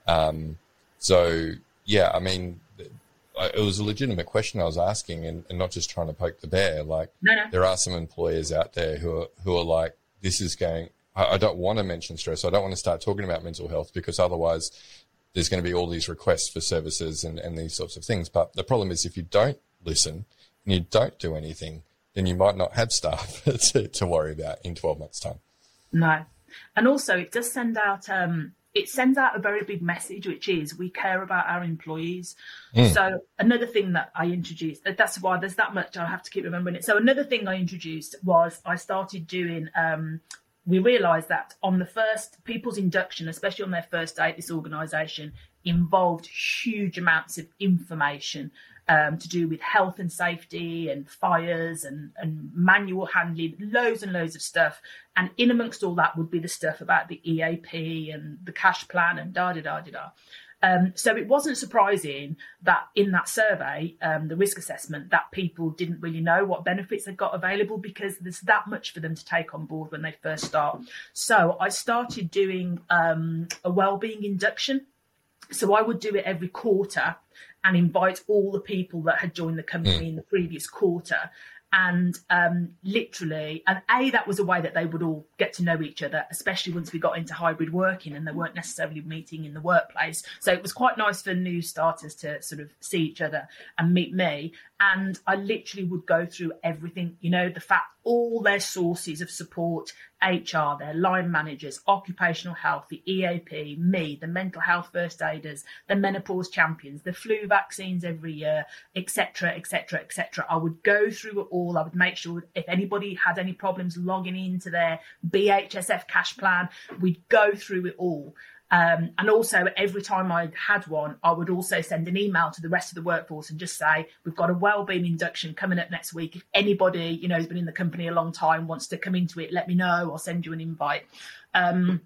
Speaker 2: So, yeah, I mean, it was a legitimate question I was asking, and not just trying to poke the bear. Like,
Speaker 4: No.
Speaker 2: There are some employers out there who are like, this is going. I don't want to mention stress. I don't want to start talking about mental health because otherwise there's going to be all these requests for services and these sorts of things. But the problem is if you don't listen and you don't do anything, then you might not have staff to worry about in 12 months' time.
Speaker 4: No. And also it does send out a very big message, which is we care about our employees. So another thing that I introduced, that's why there's that much I have to keep remembering it. So another thing I introduced was I started doing we realised that on the first, people's induction, especially on their first day at this organisation, involved huge amounts of information to do with health and safety and fires and manual handling, loads and loads of stuff. And in amongst all that would be the stuff about the EAP and the cash plan and da-da-da-da-da. So it wasn't surprising that in that survey, the risk assessment, that people didn't really know what benefits they've got available because there's that much for them to take on board when they first start. So I started doing a wellbeing induction. So I would do it every quarter and invite all the people that had joined the company in the previous quarter. And literally, and that was a way that they would all get to know each other, especially once we got into hybrid working and they weren't necessarily meeting in the workplace. So it was quite nice for new starters to sort of see each other and meet me. And I literally would go through everything, the fact, all their sources of support, HR, their line managers, occupational health, the EAP, me, the mental health first aiders, the menopause champions, the flu vaccines every year, etc., etc., etc. I would go through it all. I would make sure if anybody had any problems logging into their BHSF cash plan, we'd go through it all. And also every time I had one, I would also send an email to the rest of the workforce and just say, we've got a wellbeing induction coming up next week. If anybody, who's been in the company a long time wants to come into it, let me know. I'll send you an invite. And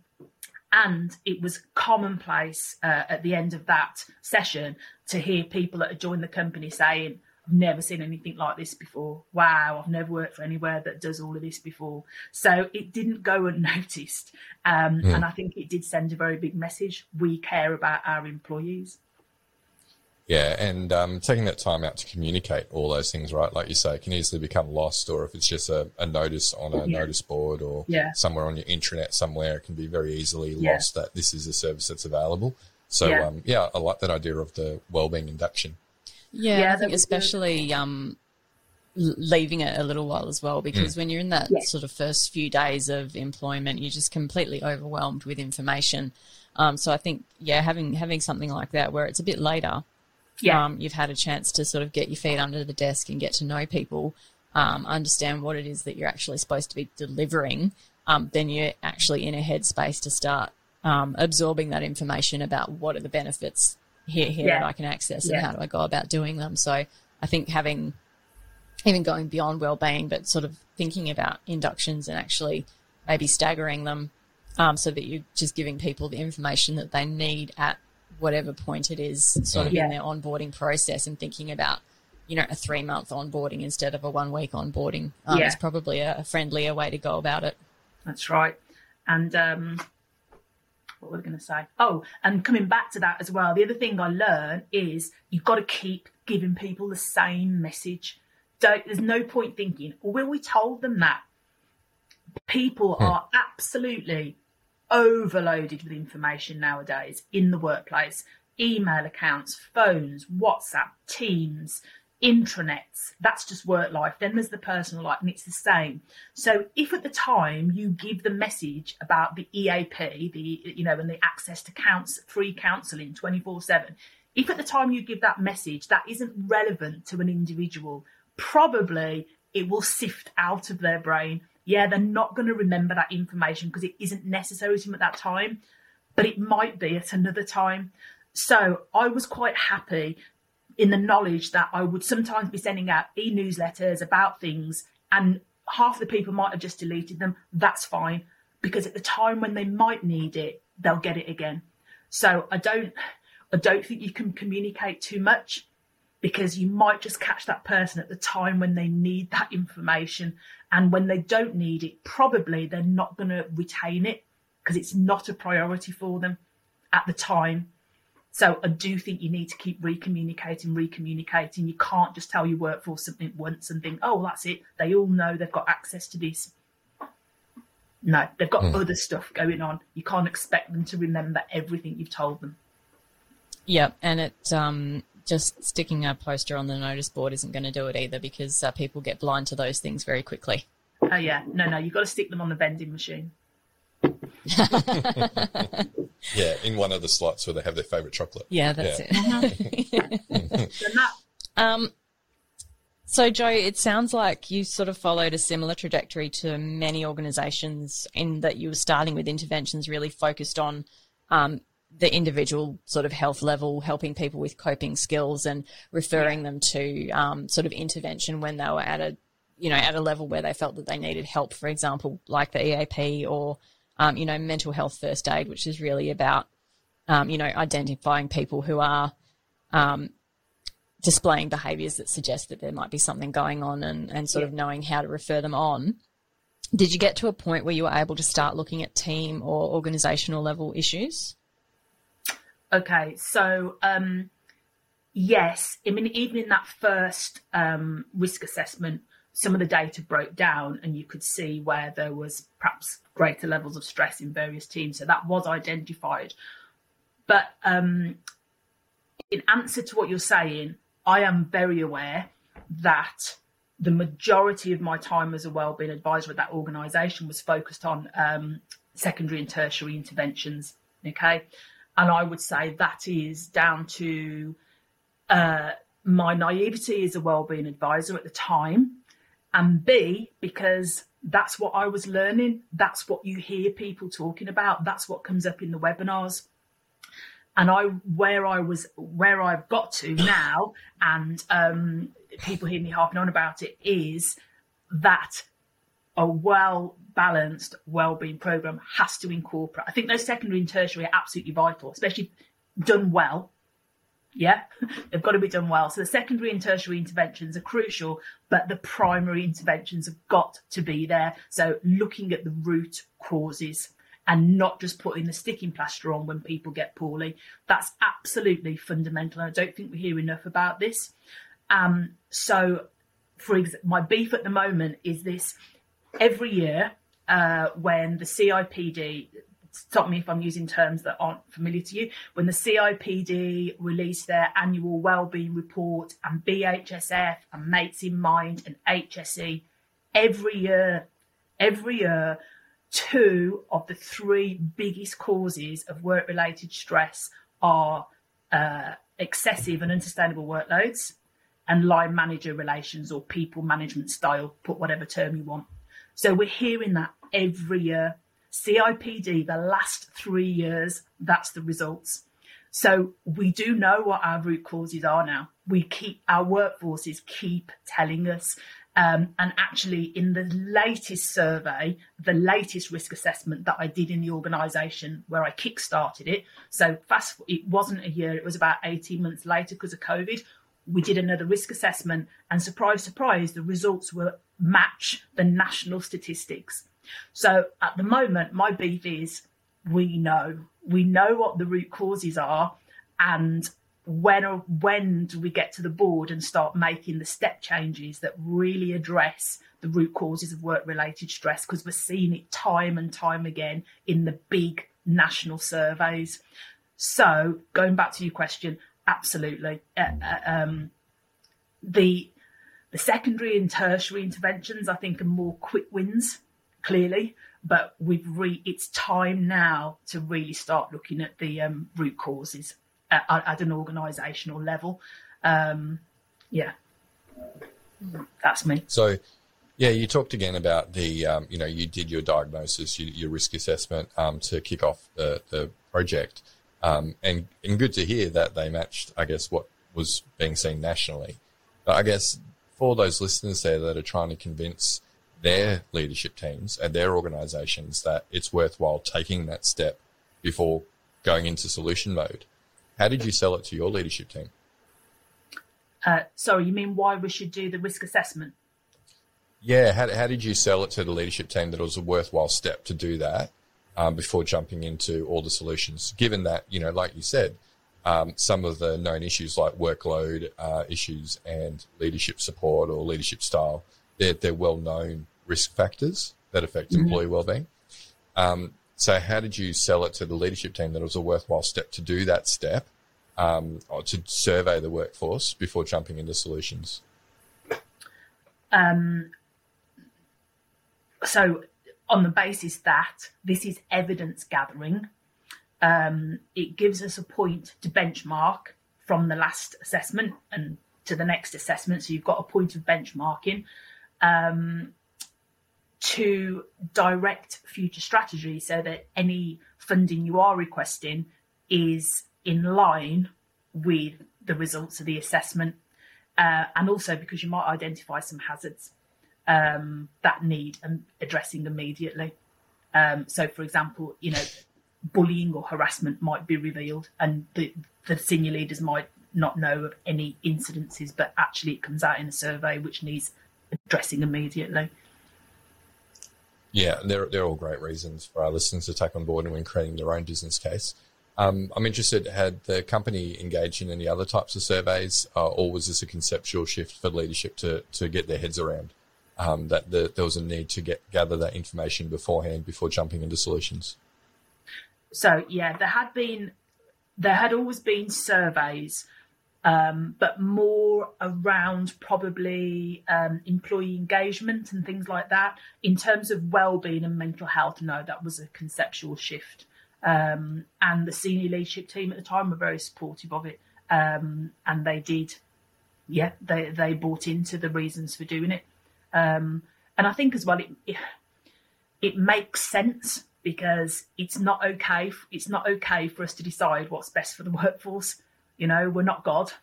Speaker 4: it was commonplace at the end of that session to hear people that had joined the company saying, I've never seen anything like this before. Wow, I've never worked for anywhere that does all of this before. So it didn't go unnoticed. And I think it did send a very big message. We care about our employees.
Speaker 2: Yeah, and taking that time out to communicate all those things, right? Like you say, it can easily become lost, or if it's just a notice on a notice board or somewhere on your intranet somewhere, it can be very easily lost that this is a service that's available. So, I like that idea of the wellbeing induction.
Speaker 3: Yeah, I think especially leaving it a little while as well, because when you're in that sort of first few days of employment, you're just completely overwhelmed with information. So I think, having something like that where it's a bit later, you've had a chance to sort of get your feet under the desk and get to know people, understand what it is that you're actually supposed to be delivering, then you're actually in a headspace to start absorbing that information about what are the benefits here that I can access and how do I go about doing them. So I think even going beyond wellbeing, but sort of thinking about inductions and actually maybe staggering them so that you're just giving people the information that they need at whatever point it is sort of in their onboarding process, and thinking about, a 3-month onboarding instead of a 1-week onboarding is probably a friendlier way to go about it.
Speaker 4: That's right. And what were we going to say? Oh, and coming back to that as well, the other thing I learned is you've got to keep giving people the same message. There's no point thinking, well, we told them that. People are absolutely overloaded with information nowadays in the workplace. Email accounts, phones, WhatsApp, Teams, intranets, that's just work life. Then there's the personal life, and it's the same. So if at the time you give the message about the EAP, and the access to free counselling 24/7, if at the time you give that message, that isn't relevant to an individual, probably it will sift out of their brain. Yeah, they're not going to remember that information because it isn't necessary to them at that time, but it might be at another time. So I was quite happy in the knowledge that I would sometimes be sending out e-newsletters about things, and half the people might have just deleted them. That's fine, because at the time when they might need it, they'll get it again. So I don't think you can communicate too much, because you might just catch that person at the time when they need that information. And when they don't need it, probably they're not going to retain it because it's not a priority for them at the time. So I do think you need to keep recommunicating. You can't just tell your workforce something once and think, oh, that's it. They all know they've got access to this. No, they've got other stuff going on. You can't expect them to remember everything you've told them.
Speaker 3: Yeah, and it just sticking a poster on the notice board isn't going to do it either, because people get blind to those things very quickly.
Speaker 4: Oh, yeah. No, you've got to stick them on the vending machine.
Speaker 2: Yeah, in one of the slots where they have their favourite chocolate.
Speaker 3: Yeah, that's it. So, Jo, it sounds like you sort of followed a similar trajectory to many organisations, in that you were starting with interventions really focused on the individual sort of health level, helping people with coping skills and referring them to sort of intervention when they were at a level where they felt that they needed help, for example, like the EAP or, mental health first aid, which is really about, identifying people who are displaying behaviours that suggest that there might be something going on, and sort of knowing how to refer them on. Did you get to a point where you were able to start looking at team or organisational level issues?
Speaker 4: Okay, so yes, I mean, even in that first risk assessment, some of the data broke down and you could see where there was perhaps greater levels of stress in various teams. So that was identified. But in answer to what you're saying, I am very aware that the majority of my time as a wellbeing advisor at that organisation was focused on secondary and tertiary interventions, okay? And I would say that is down to my naivety as a wellbeing advisor at the time, and B, because that's what I was learning. That's what you hear people talking about. That's what comes up in the webinars. And where I've got to now, and people hear me harping on about it, is that a well-balanced wellbeing program has to incorporate. I think those secondary and tertiary are absolutely vital, especially done well. Yeah, they've got to be done well. So the secondary and tertiary interventions are crucial, but the primary interventions have got to be there. So looking at the root causes and not just putting the sticking plaster on when people get poorly. That's absolutely fundamental. And I don't think we hear enough about this. So for example, my beef at the moment is this: every year when the CIPD, stop me if I'm using terms that aren't familiar to you, when the CIPD release their annual wellbeing report, and BHSF and Mates in Mind and HSE, every year, 2 of the 3 biggest causes of work-related stress are excessive and unsustainable workloads and line manager relations or people management style, put whatever term you want. So we're hearing that every year. CIPD, the last 3 years, that's the results. So we do know what our root causes are now. Our workforces keep telling us. And actually, in the latest survey, the latest risk assessment that I did in the organisation where I kick-started it, so it wasn't a year, it was about 18 months later because of COVID, we did another risk assessment, and surprise, surprise, the results match the national statistics. So at the moment, my beef is we know what the root causes are, and when do we get to the board and start making the step changes that really address the root causes of work-related stress, because we're seeing it time and time again in the big national surveys. So going back to your question, absolutely. The secondary and tertiary interventions, I think, are more quick wins, clearly, but it's time now to really start looking at the root causes. at an organisational level. Yeah, that's me.
Speaker 2: So, yeah, you talked again about the, you did your diagnosis, your risk assessment to kick off the project. And good to hear that they matched, I guess, what was being seen nationally. But I guess for those listeners there that are trying to convince their leadership teams and their organisations that it's worthwhile taking that step before going into solution mode, how did you sell it to your leadership team?
Speaker 4: Sorry, you mean why we should do the risk assessment?
Speaker 2: Yeah, how did you sell it to the leadership team that it was a worthwhile step to do that before jumping into all the solutions, given that, like you said, some of the known issues like workload issues and leadership support or leadership style, they're well-known risk factors that affect employee well-being. So how did you sell it to the leadership team that it was a worthwhile step to do that step, or to survey the workforce before jumping into solutions?
Speaker 4: So on the basis that this is evidence gathering, it gives us a point to benchmark from the last assessment and to the next assessment. So you've got a point of benchmarking to direct future strategy so that any funding you are requesting is in line with the results of the assessment. And also because you might identify some hazards that need addressing immediately. So, for example, bullying or harassment might be revealed and the senior leaders might not know of any incidences, but actually it comes out in a survey which needs addressing immediately.
Speaker 2: Yeah, they're all great reasons for our listeners to take on board when creating their own business case. I'm interested, had the company engaged in any other types of surveys, or was this a conceptual shift for leadership to get their heads around that there was a need to gather that information beforehand before jumping into solutions?
Speaker 4: So, yeah, there had always been surveys, but more around probably employee engagement and things like that. In terms of well-being and mental health, no, that was a conceptual shift. And the senior leadership team at the time were very supportive of it. And they did, they bought into the reasons for doing it. And I think as well, it makes sense because it's not okay. It's not okay for us to decide what's best for the workforce. We're not God.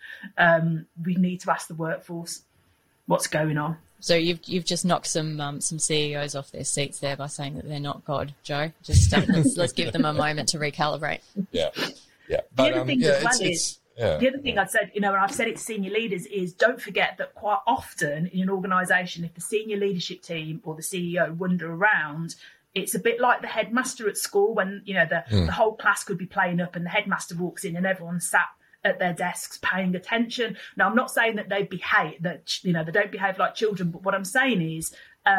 Speaker 4: We need to ask the workforce what's going on.
Speaker 3: So you've just knocked some CEOs off their seats there by saying that they're not God, Joe. Just let's give them a moment to recalibrate.
Speaker 2: Yeah. But,
Speaker 4: the other thing the other thing I'd said, and I've said it to senior leaders, is don't forget that quite often in an organisation, if the senior leadership team or the CEO wander around, it's a bit like the headmaster at school when the whole class could be playing up and the headmaster walks in and everyone's sat at their desks paying attention. Now, I'm not saying that they don't behave like children, but what I'm saying is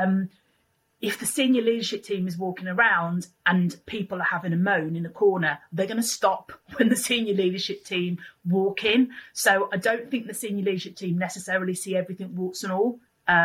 Speaker 4: if the senior leadership team is walking around and people are having a moan in a corner, they're going to stop when the senior leadership team walk in. So I don't think the senior leadership team necessarily see everything warts and all,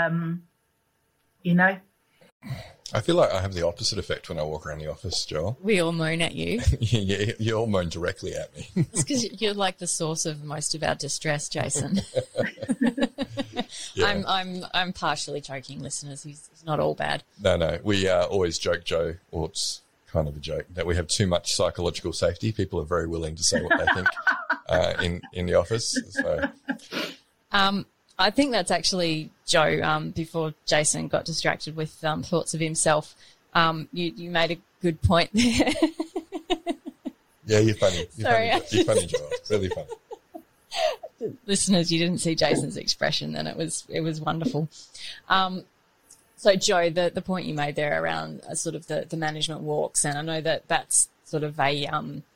Speaker 2: I feel like I have the opposite effect when I walk around the office, Joel.
Speaker 3: We all moan at you.
Speaker 2: Yeah, you all moan directly at me.
Speaker 3: It's because you're like the source of most of our distress, Jason.
Speaker 2: Yeah.
Speaker 3: I'm partially joking, listeners. He's not all bad.
Speaker 2: No. We always joke, Joe, or it's kind of a joke, that we have too much psychological safety. People are very willing to say what they think in the office. So,
Speaker 3: I think that's actually Joe. Before Jason got distracted with thoughts of himself, you made a good point there.
Speaker 2: Yeah, you're funny. You're funny, Joel. Really funny.
Speaker 3: Listeners, you didn't see Jason's expression, then it was wonderful. So, Joe, the point you made there around sort of the management walks, and I know that's sort of a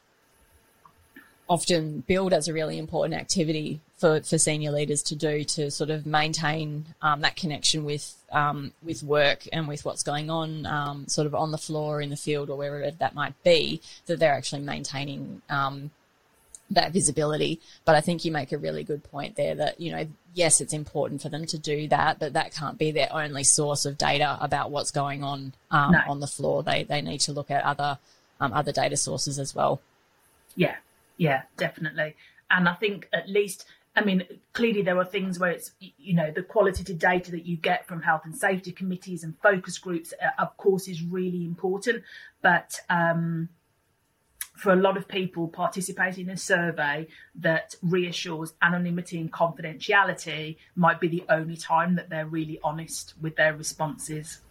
Speaker 3: often billed as a really important activity for senior leaders to do to sort of maintain that connection with work and with what's going on sort of on the floor, in the field, or wherever that might be, that they're actually maintaining that visibility. But I think you make a really good point there that, yes, it's important for them to do that, but that can't be their only source of data about what's going on on the floor. They need to look at other data sources as well.
Speaker 4: Yeah. Yeah, definitely. And I think at least, I mean, clearly there are things where it's, the qualitative data that you get from health and safety committees and focus groups, of course, is really important. But for a lot of people participating in a survey that reassures anonymity and confidentiality might be the only time that they're really honest with their responses.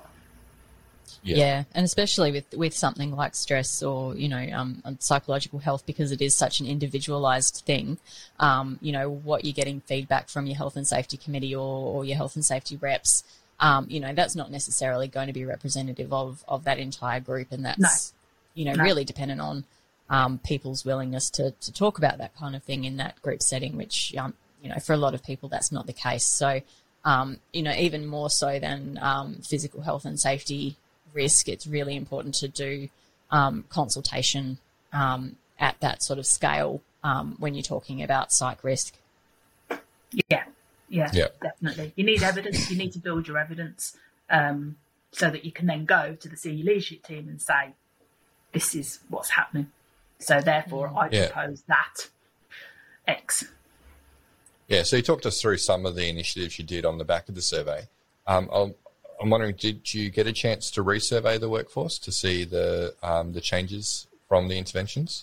Speaker 3: Yeah, and especially with something like stress or, psychological health, because it is such an individualised thing, what you're getting feedback from your health and safety committee or your health and safety reps, that's not necessarily going to be representative of that entire group. And that's, really dependent on people's willingness to talk about that kind of thing in that group setting, which, for a lot of people, that's not the case. So, even more so than physical health and safety risk, it's really important to do consultation at that sort of scale when you're talking about psych risk.
Speaker 4: Yeah, definitely. You need evidence. You need to build your evidence so that you can then go to the senior leadership team and say, this is what's happening. So therefore, I propose that X.
Speaker 2: Yeah, so you talked us through some of the initiatives you did on the back of the survey. I'm wondering, did you get a chance to resurvey the workforce to see the changes from the interventions?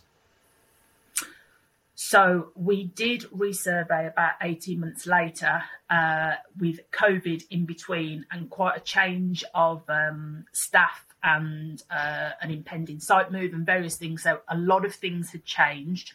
Speaker 4: So we did resurvey about 18 months later with COVID in between and quite a change of staff and an impending site move and various things. So a lot of things had changed.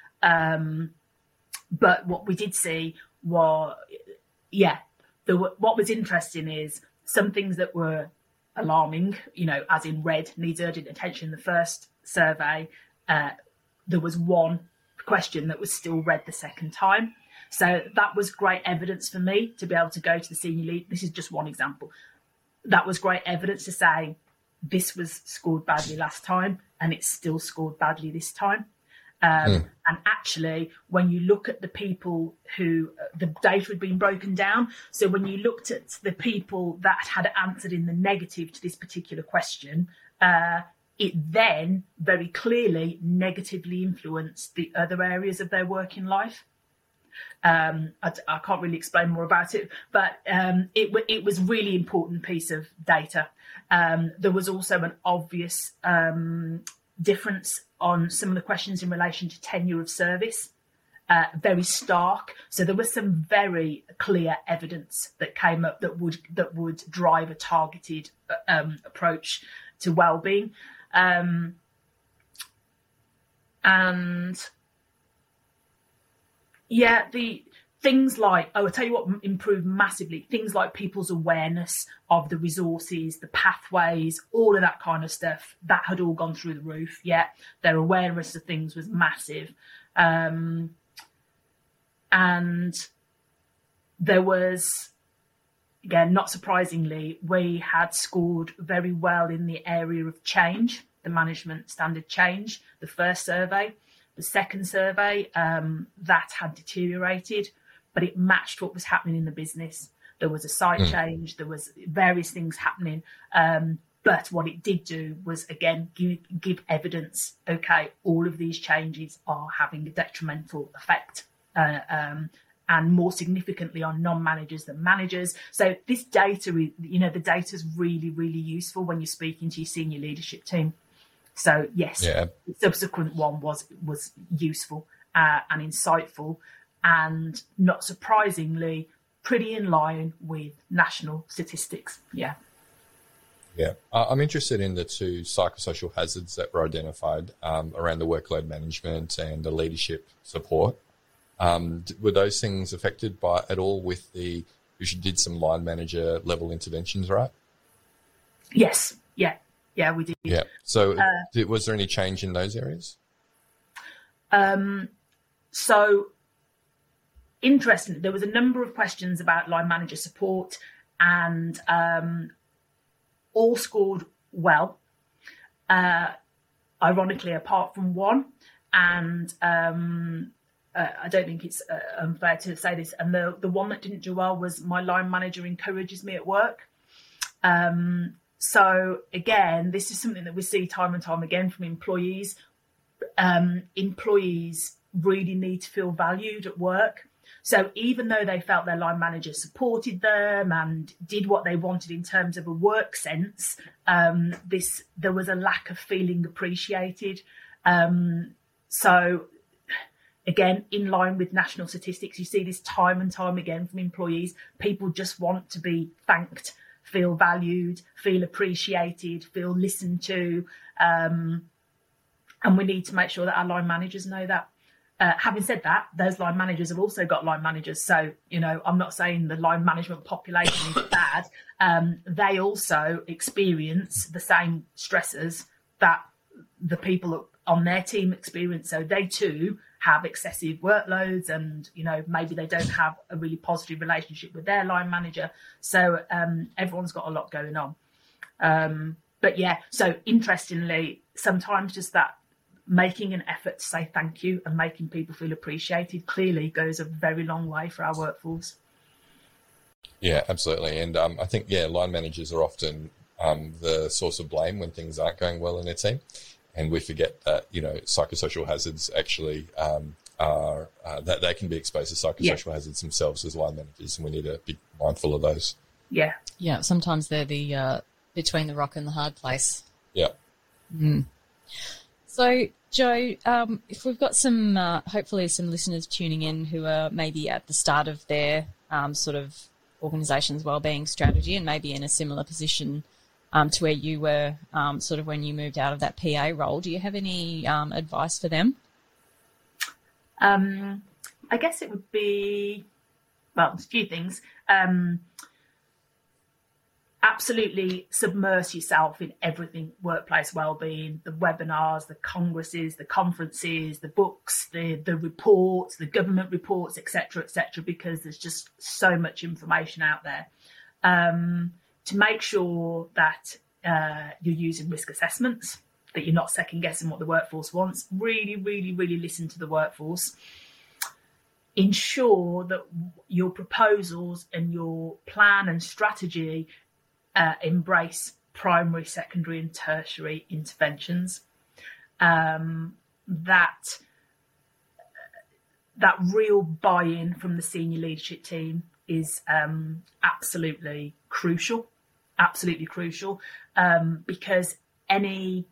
Speaker 4: But what we did see was, what was interesting is some things that were alarming, as in red, needs urgent attention. In the first survey, there was one question that was still red the second time. So that was great evidence for me to be able to go to the senior lead. This is just one example. That was great evidence to say this was scored badly last time and it's still scored badly this time. And actually, when you look at the people who the data had been broken down, so when you looked at the people that had answered in the negative to this particular question, it then very clearly negatively influenced the other areas of their working life. I can't really explain more about it, but it was really important piece of data. There was also an obvious difference on some of the questions in relation to tenure of service, very stark. So there was some very clear evidence that came up that would drive a targeted approach to wellbeing. And the things like, I'll tell you what improved massively, things like people's awareness of the resources, the pathways, all of that kind of stuff, that had all gone through the roof. Yeah, their awareness of things was massive. And there was, again, not surprisingly, we had scored very well in the area of change, the management standard change, the first survey. The second survey, that had deteriorated, but it matched what was happening in the business. There was a site change, there was various things happening. But what it did do was, again, give evidence, okay, all of these changes are having a detrimental effect. And more significantly on non-managers than managers. So this data, the data is really, really useful when you're speaking to your senior leadership team. So yes, the subsequent one was useful and insightful, and not surprisingly, pretty in line with national statistics. Yeah.
Speaker 2: I'm interested in the two psychosocial hazards that were identified around the workload management and the leadership support. Were those things affected by at all with you did some line manager level interventions, right?
Speaker 4: Yes. Yeah, we did.
Speaker 2: Yeah. So was there any change in those areas?
Speaker 4: So interestingly, there was a number of questions about line manager support, and all scored well, ironically, apart from one. And I don't think it's unfair to say this. And the one that didn't do well was my line manager encourages me at work. So again, this is something that we see time and time again from employees. employees really need to feel valued at work. So even though they felt their line manager supported them and did what they wanted in terms of a work sense, there was a lack of feeling appreciated. So again, in line with national statistics, you see this time and time again from employees. People just want to be thanked, feel valued, feel appreciated, feel listened to. And we need to make sure that our line managers know that. Having said that, those line managers have also got line managers. So, I'm not saying the line management population is bad. They also experience the same stresses that the people on their team experience. So they too have excessive workloads and, maybe they don't have a really positive relationship with their line manager. So everyone's got a lot going on. But yeah, so interestingly, sometimes just that making an effort to say thank you and making people feel appreciated clearly goes a very long way for our workforce.
Speaker 2: Yeah, absolutely. And I think, line managers are often the source of blame when things aren't going well in their team. And we forget that, psychosocial hazards actually are, that they can be exposed to psychosocial hazards themselves as line managers. And we need to be mindful of those.
Speaker 4: Yeah.
Speaker 3: Yeah. Sometimes they're the between the rock and the hard place.
Speaker 2: Yeah.
Speaker 3: Mm. So, Joe, if we've got some, hopefully some listeners tuning in who are maybe at the start of their sort of organisation's wellbeing strategy and maybe in a similar position to where you were sort of when you moved out of that PA role, do you have any advice for them?
Speaker 4: I guess it would be, a few things. Absolutely submerse yourself in everything workplace wellbeing, the webinars, the congresses, the conferences, the books, the reports, the government reports, etc., because there's just so much information out there. To make sure that you're using risk assessments, that you're not second guessing what the workforce wants. Really, really, really listen to the workforce. Ensure that your proposals and your plan and strategy embrace primary, secondary and tertiary interventions. That real buy-in from the senior leadership team is absolutely crucial, because any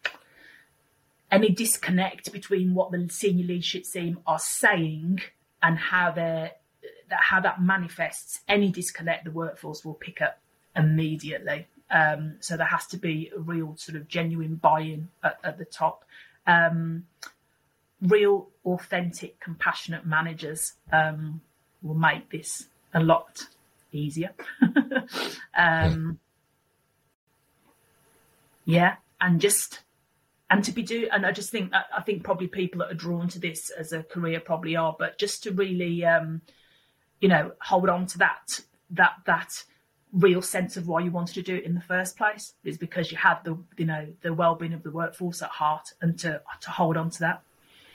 Speaker 4: disconnect between what the senior leadership team are saying and how that manifests, any disconnect the workforce will pick up immediately. So there has to be a real sort of genuine buy-in at the top. Real, authentic, compassionate managers will make this a lot easier. And I think probably people that are drawn to this as a career probably are, but just to really hold on to that real sense of why you wanted to do it in the first place is because you had the well-being of the workforce at heart, and to hold on to that.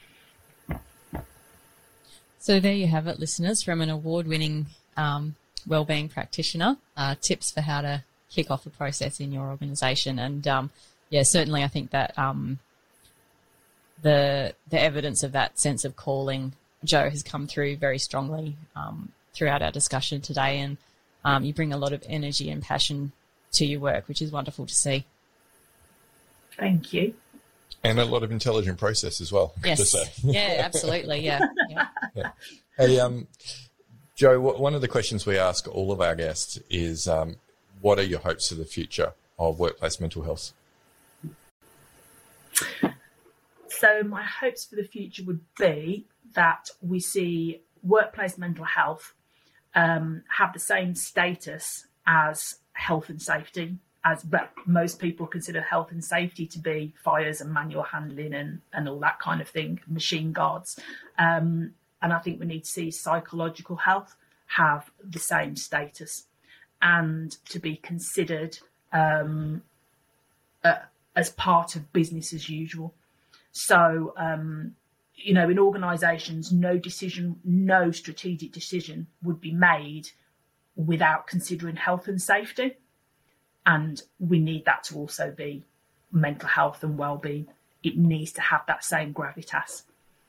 Speaker 3: So there you have it, listeners, from an award-winning wellbeing practitioner, tips for how to kick off a process in your organisation. And certainly I think that the evidence of that sense of calling, Joe, has come through very strongly throughout our discussion today, and you bring a lot of energy and passion to your work, which is wonderful to see.
Speaker 4: Thank you.
Speaker 2: And a lot of intelligent process as well.
Speaker 3: Yes.
Speaker 2: To say.
Speaker 3: Yeah, absolutely. Yeah.
Speaker 2: Hey, Joe, one of the questions we ask all of our guests is, what are your hopes for the future of workplace mental health?
Speaker 4: So my hopes for the future would be that we see workplace mental health have the same status as health and safety, but most people consider health and safety to be fires and manual handling and all that kind of thing, machine guards. And I think we need to see psychological health have the same status and to be considered as part of business as usual. So, in organisations, no strategic decision would be made without considering health and safety. And we need that to also be mental health and wellbeing it needs to have that same gravitas.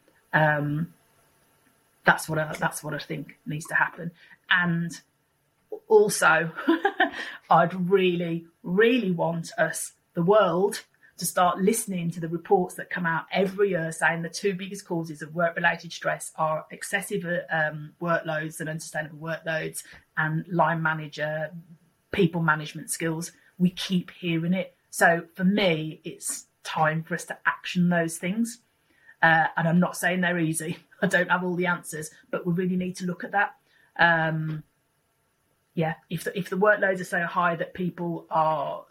Speaker 4: That's what I think needs to happen. And also, I'd really, really want us, the world, to start listening to the reports that come out every year saying the two biggest causes of work-related stress are excessive workloads and unsustainable workloads and line manager, people management skills. We keep hearing it. So for me, it's time for us to action those things. And I'm not saying they're easy. I don't have all the answers, but we really need to look at that. If the workloads are so high that people are,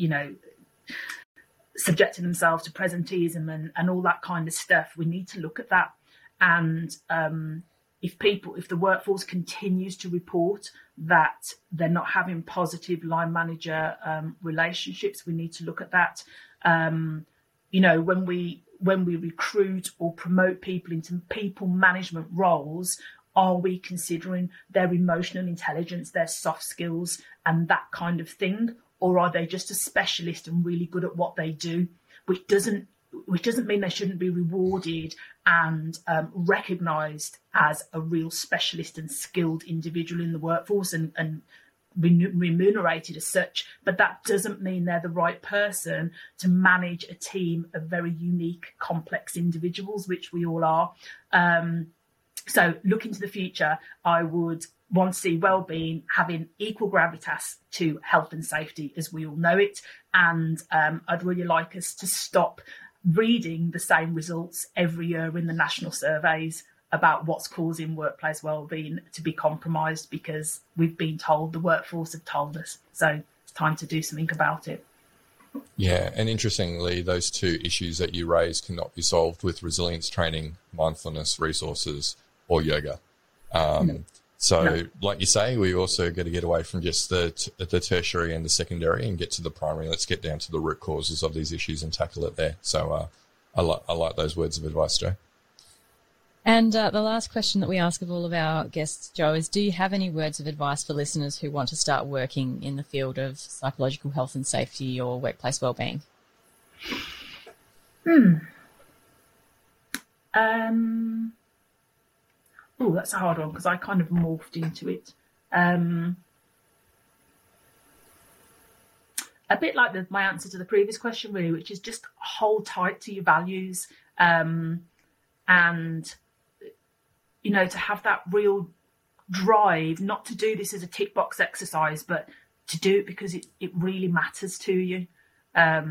Speaker 4: subjecting themselves to presenteeism and all that kind of stuff, we need to look at that. And if the workforce continues to report that they're not having positive line manager relationships, we need to look at that. When we recruit or promote people into people management roles, are we considering their emotional intelligence, their soft skills and that kind of thing? Or are they just a specialist and really good at what they do? Which doesn't mean they shouldn't be rewarded and recognised as a real specialist and skilled individual in the workforce and remunerated as such. But that doesn't mean they're the right person to manage a team of very unique, complex individuals, which we all are. So looking to the future, I would want to see wellbeing having equal gravitas to health and safety as we all know it. And I'd really like us to stop reading the same results every year in the national surveys about what's causing workplace wellbeing to be compromised, because we've been told, the workforce have told us. So it's time to do something about it.
Speaker 2: Yeah, and interestingly, those two issues that you raised cannot be solved with resilience training, mindfulness resources, or yoga. Like you say, we also got to get away from just the tertiary and the secondary and get to the primary. Let's get down to the root causes of these issues and tackle it there. So I like those words of advice, Jo.
Speaker 3: And the last question that we ask of all of our guests, Jo, is do you have any words of advice for listeners who want to start working in the field of psychological health and safety or workplace wellbeing?
Speaker 4: Oh, that's a hard one because I kind of morphed into it. A bit like my answer to the previous question, really, which is just hold tight to your values and, to have that real drive, not to do this as a tick box exercise, but to do it because it really matters to you. I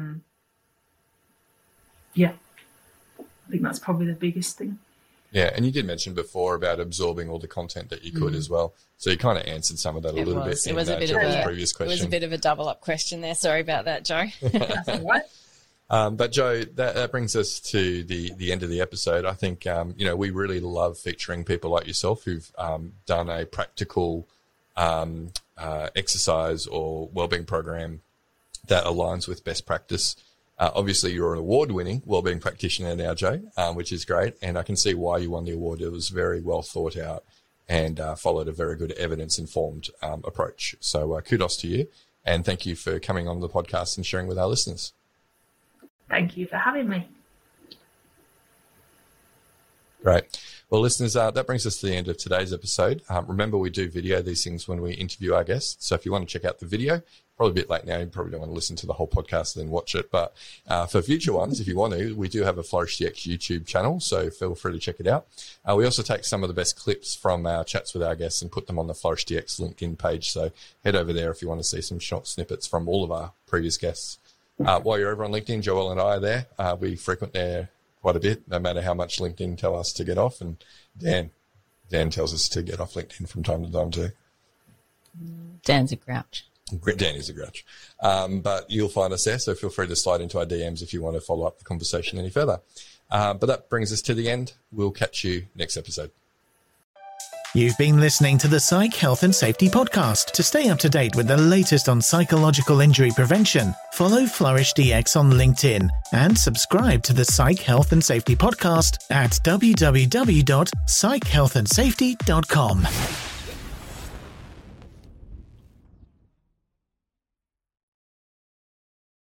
Speaker 4: think that's probably the biggest thing.
Speaker 2: Yeah, and you did mention before about absorbing all the content that you could as well. So you kind of answered some of that a little bit in Jo's previous question.
Speaker 3: It was a bit of a double-up question there. Sorry about that, Jo.
Speaker 4: That's all right.
Speaker 2: But Jo, that brings us to the end of the episode. I think, we really love featuring people like yourself who've done a practical exercise or wellbeing program that aligns with best practice. Obviously, you're an award-winning wellbeing practitioner now, Jo, which is great. And I can see why you won the award. It was very well thought out and followed a very good evidence-informed approach. So kudos to you. And thank you for coming on the podcast and sharing with our listeners.
Speaker 4: Thank you for having me.
Speaker 2: Great. Well, listeners, that brings us to the end of today's episode. Remember, we do video these things when we interview our guests. So if you want to check out the video, probably a bit late now, you probably don't want to listen to the whole podcast and then watch it. But for future ones, if you want to, we do have a FlourishDX YouTube channel, so feel free to check it out. We also take some of the best clips from our chats with our guests and put them on the FlourishDX LinkedIn page. So head over there if you want to see some short snippets from all of our previous guests. While you're over on LinkedIn, Joelle and I are there. We frequent there quite a bit, no matter how much LinkedIn tell us to get off. And Dan tells us to get off LinkedIn from time to time too.
Speaker 3: Dan's a grouch.
Speaker 2: Dan is a grouch. But you'll find us there, so feel free to slide into our DMs if you want to follow up the conversation any further. But that brings us to the end. We'll catch you next episode.
Speaker 1: You've been listening to the Psych Health and Safety Podcast. To stay up to date with the latest on psychological injury prevention, follow FlourishDX on LinkedIn and subscribe to the Psych Health and Safety Podcast at www.psychealthandsafety.com.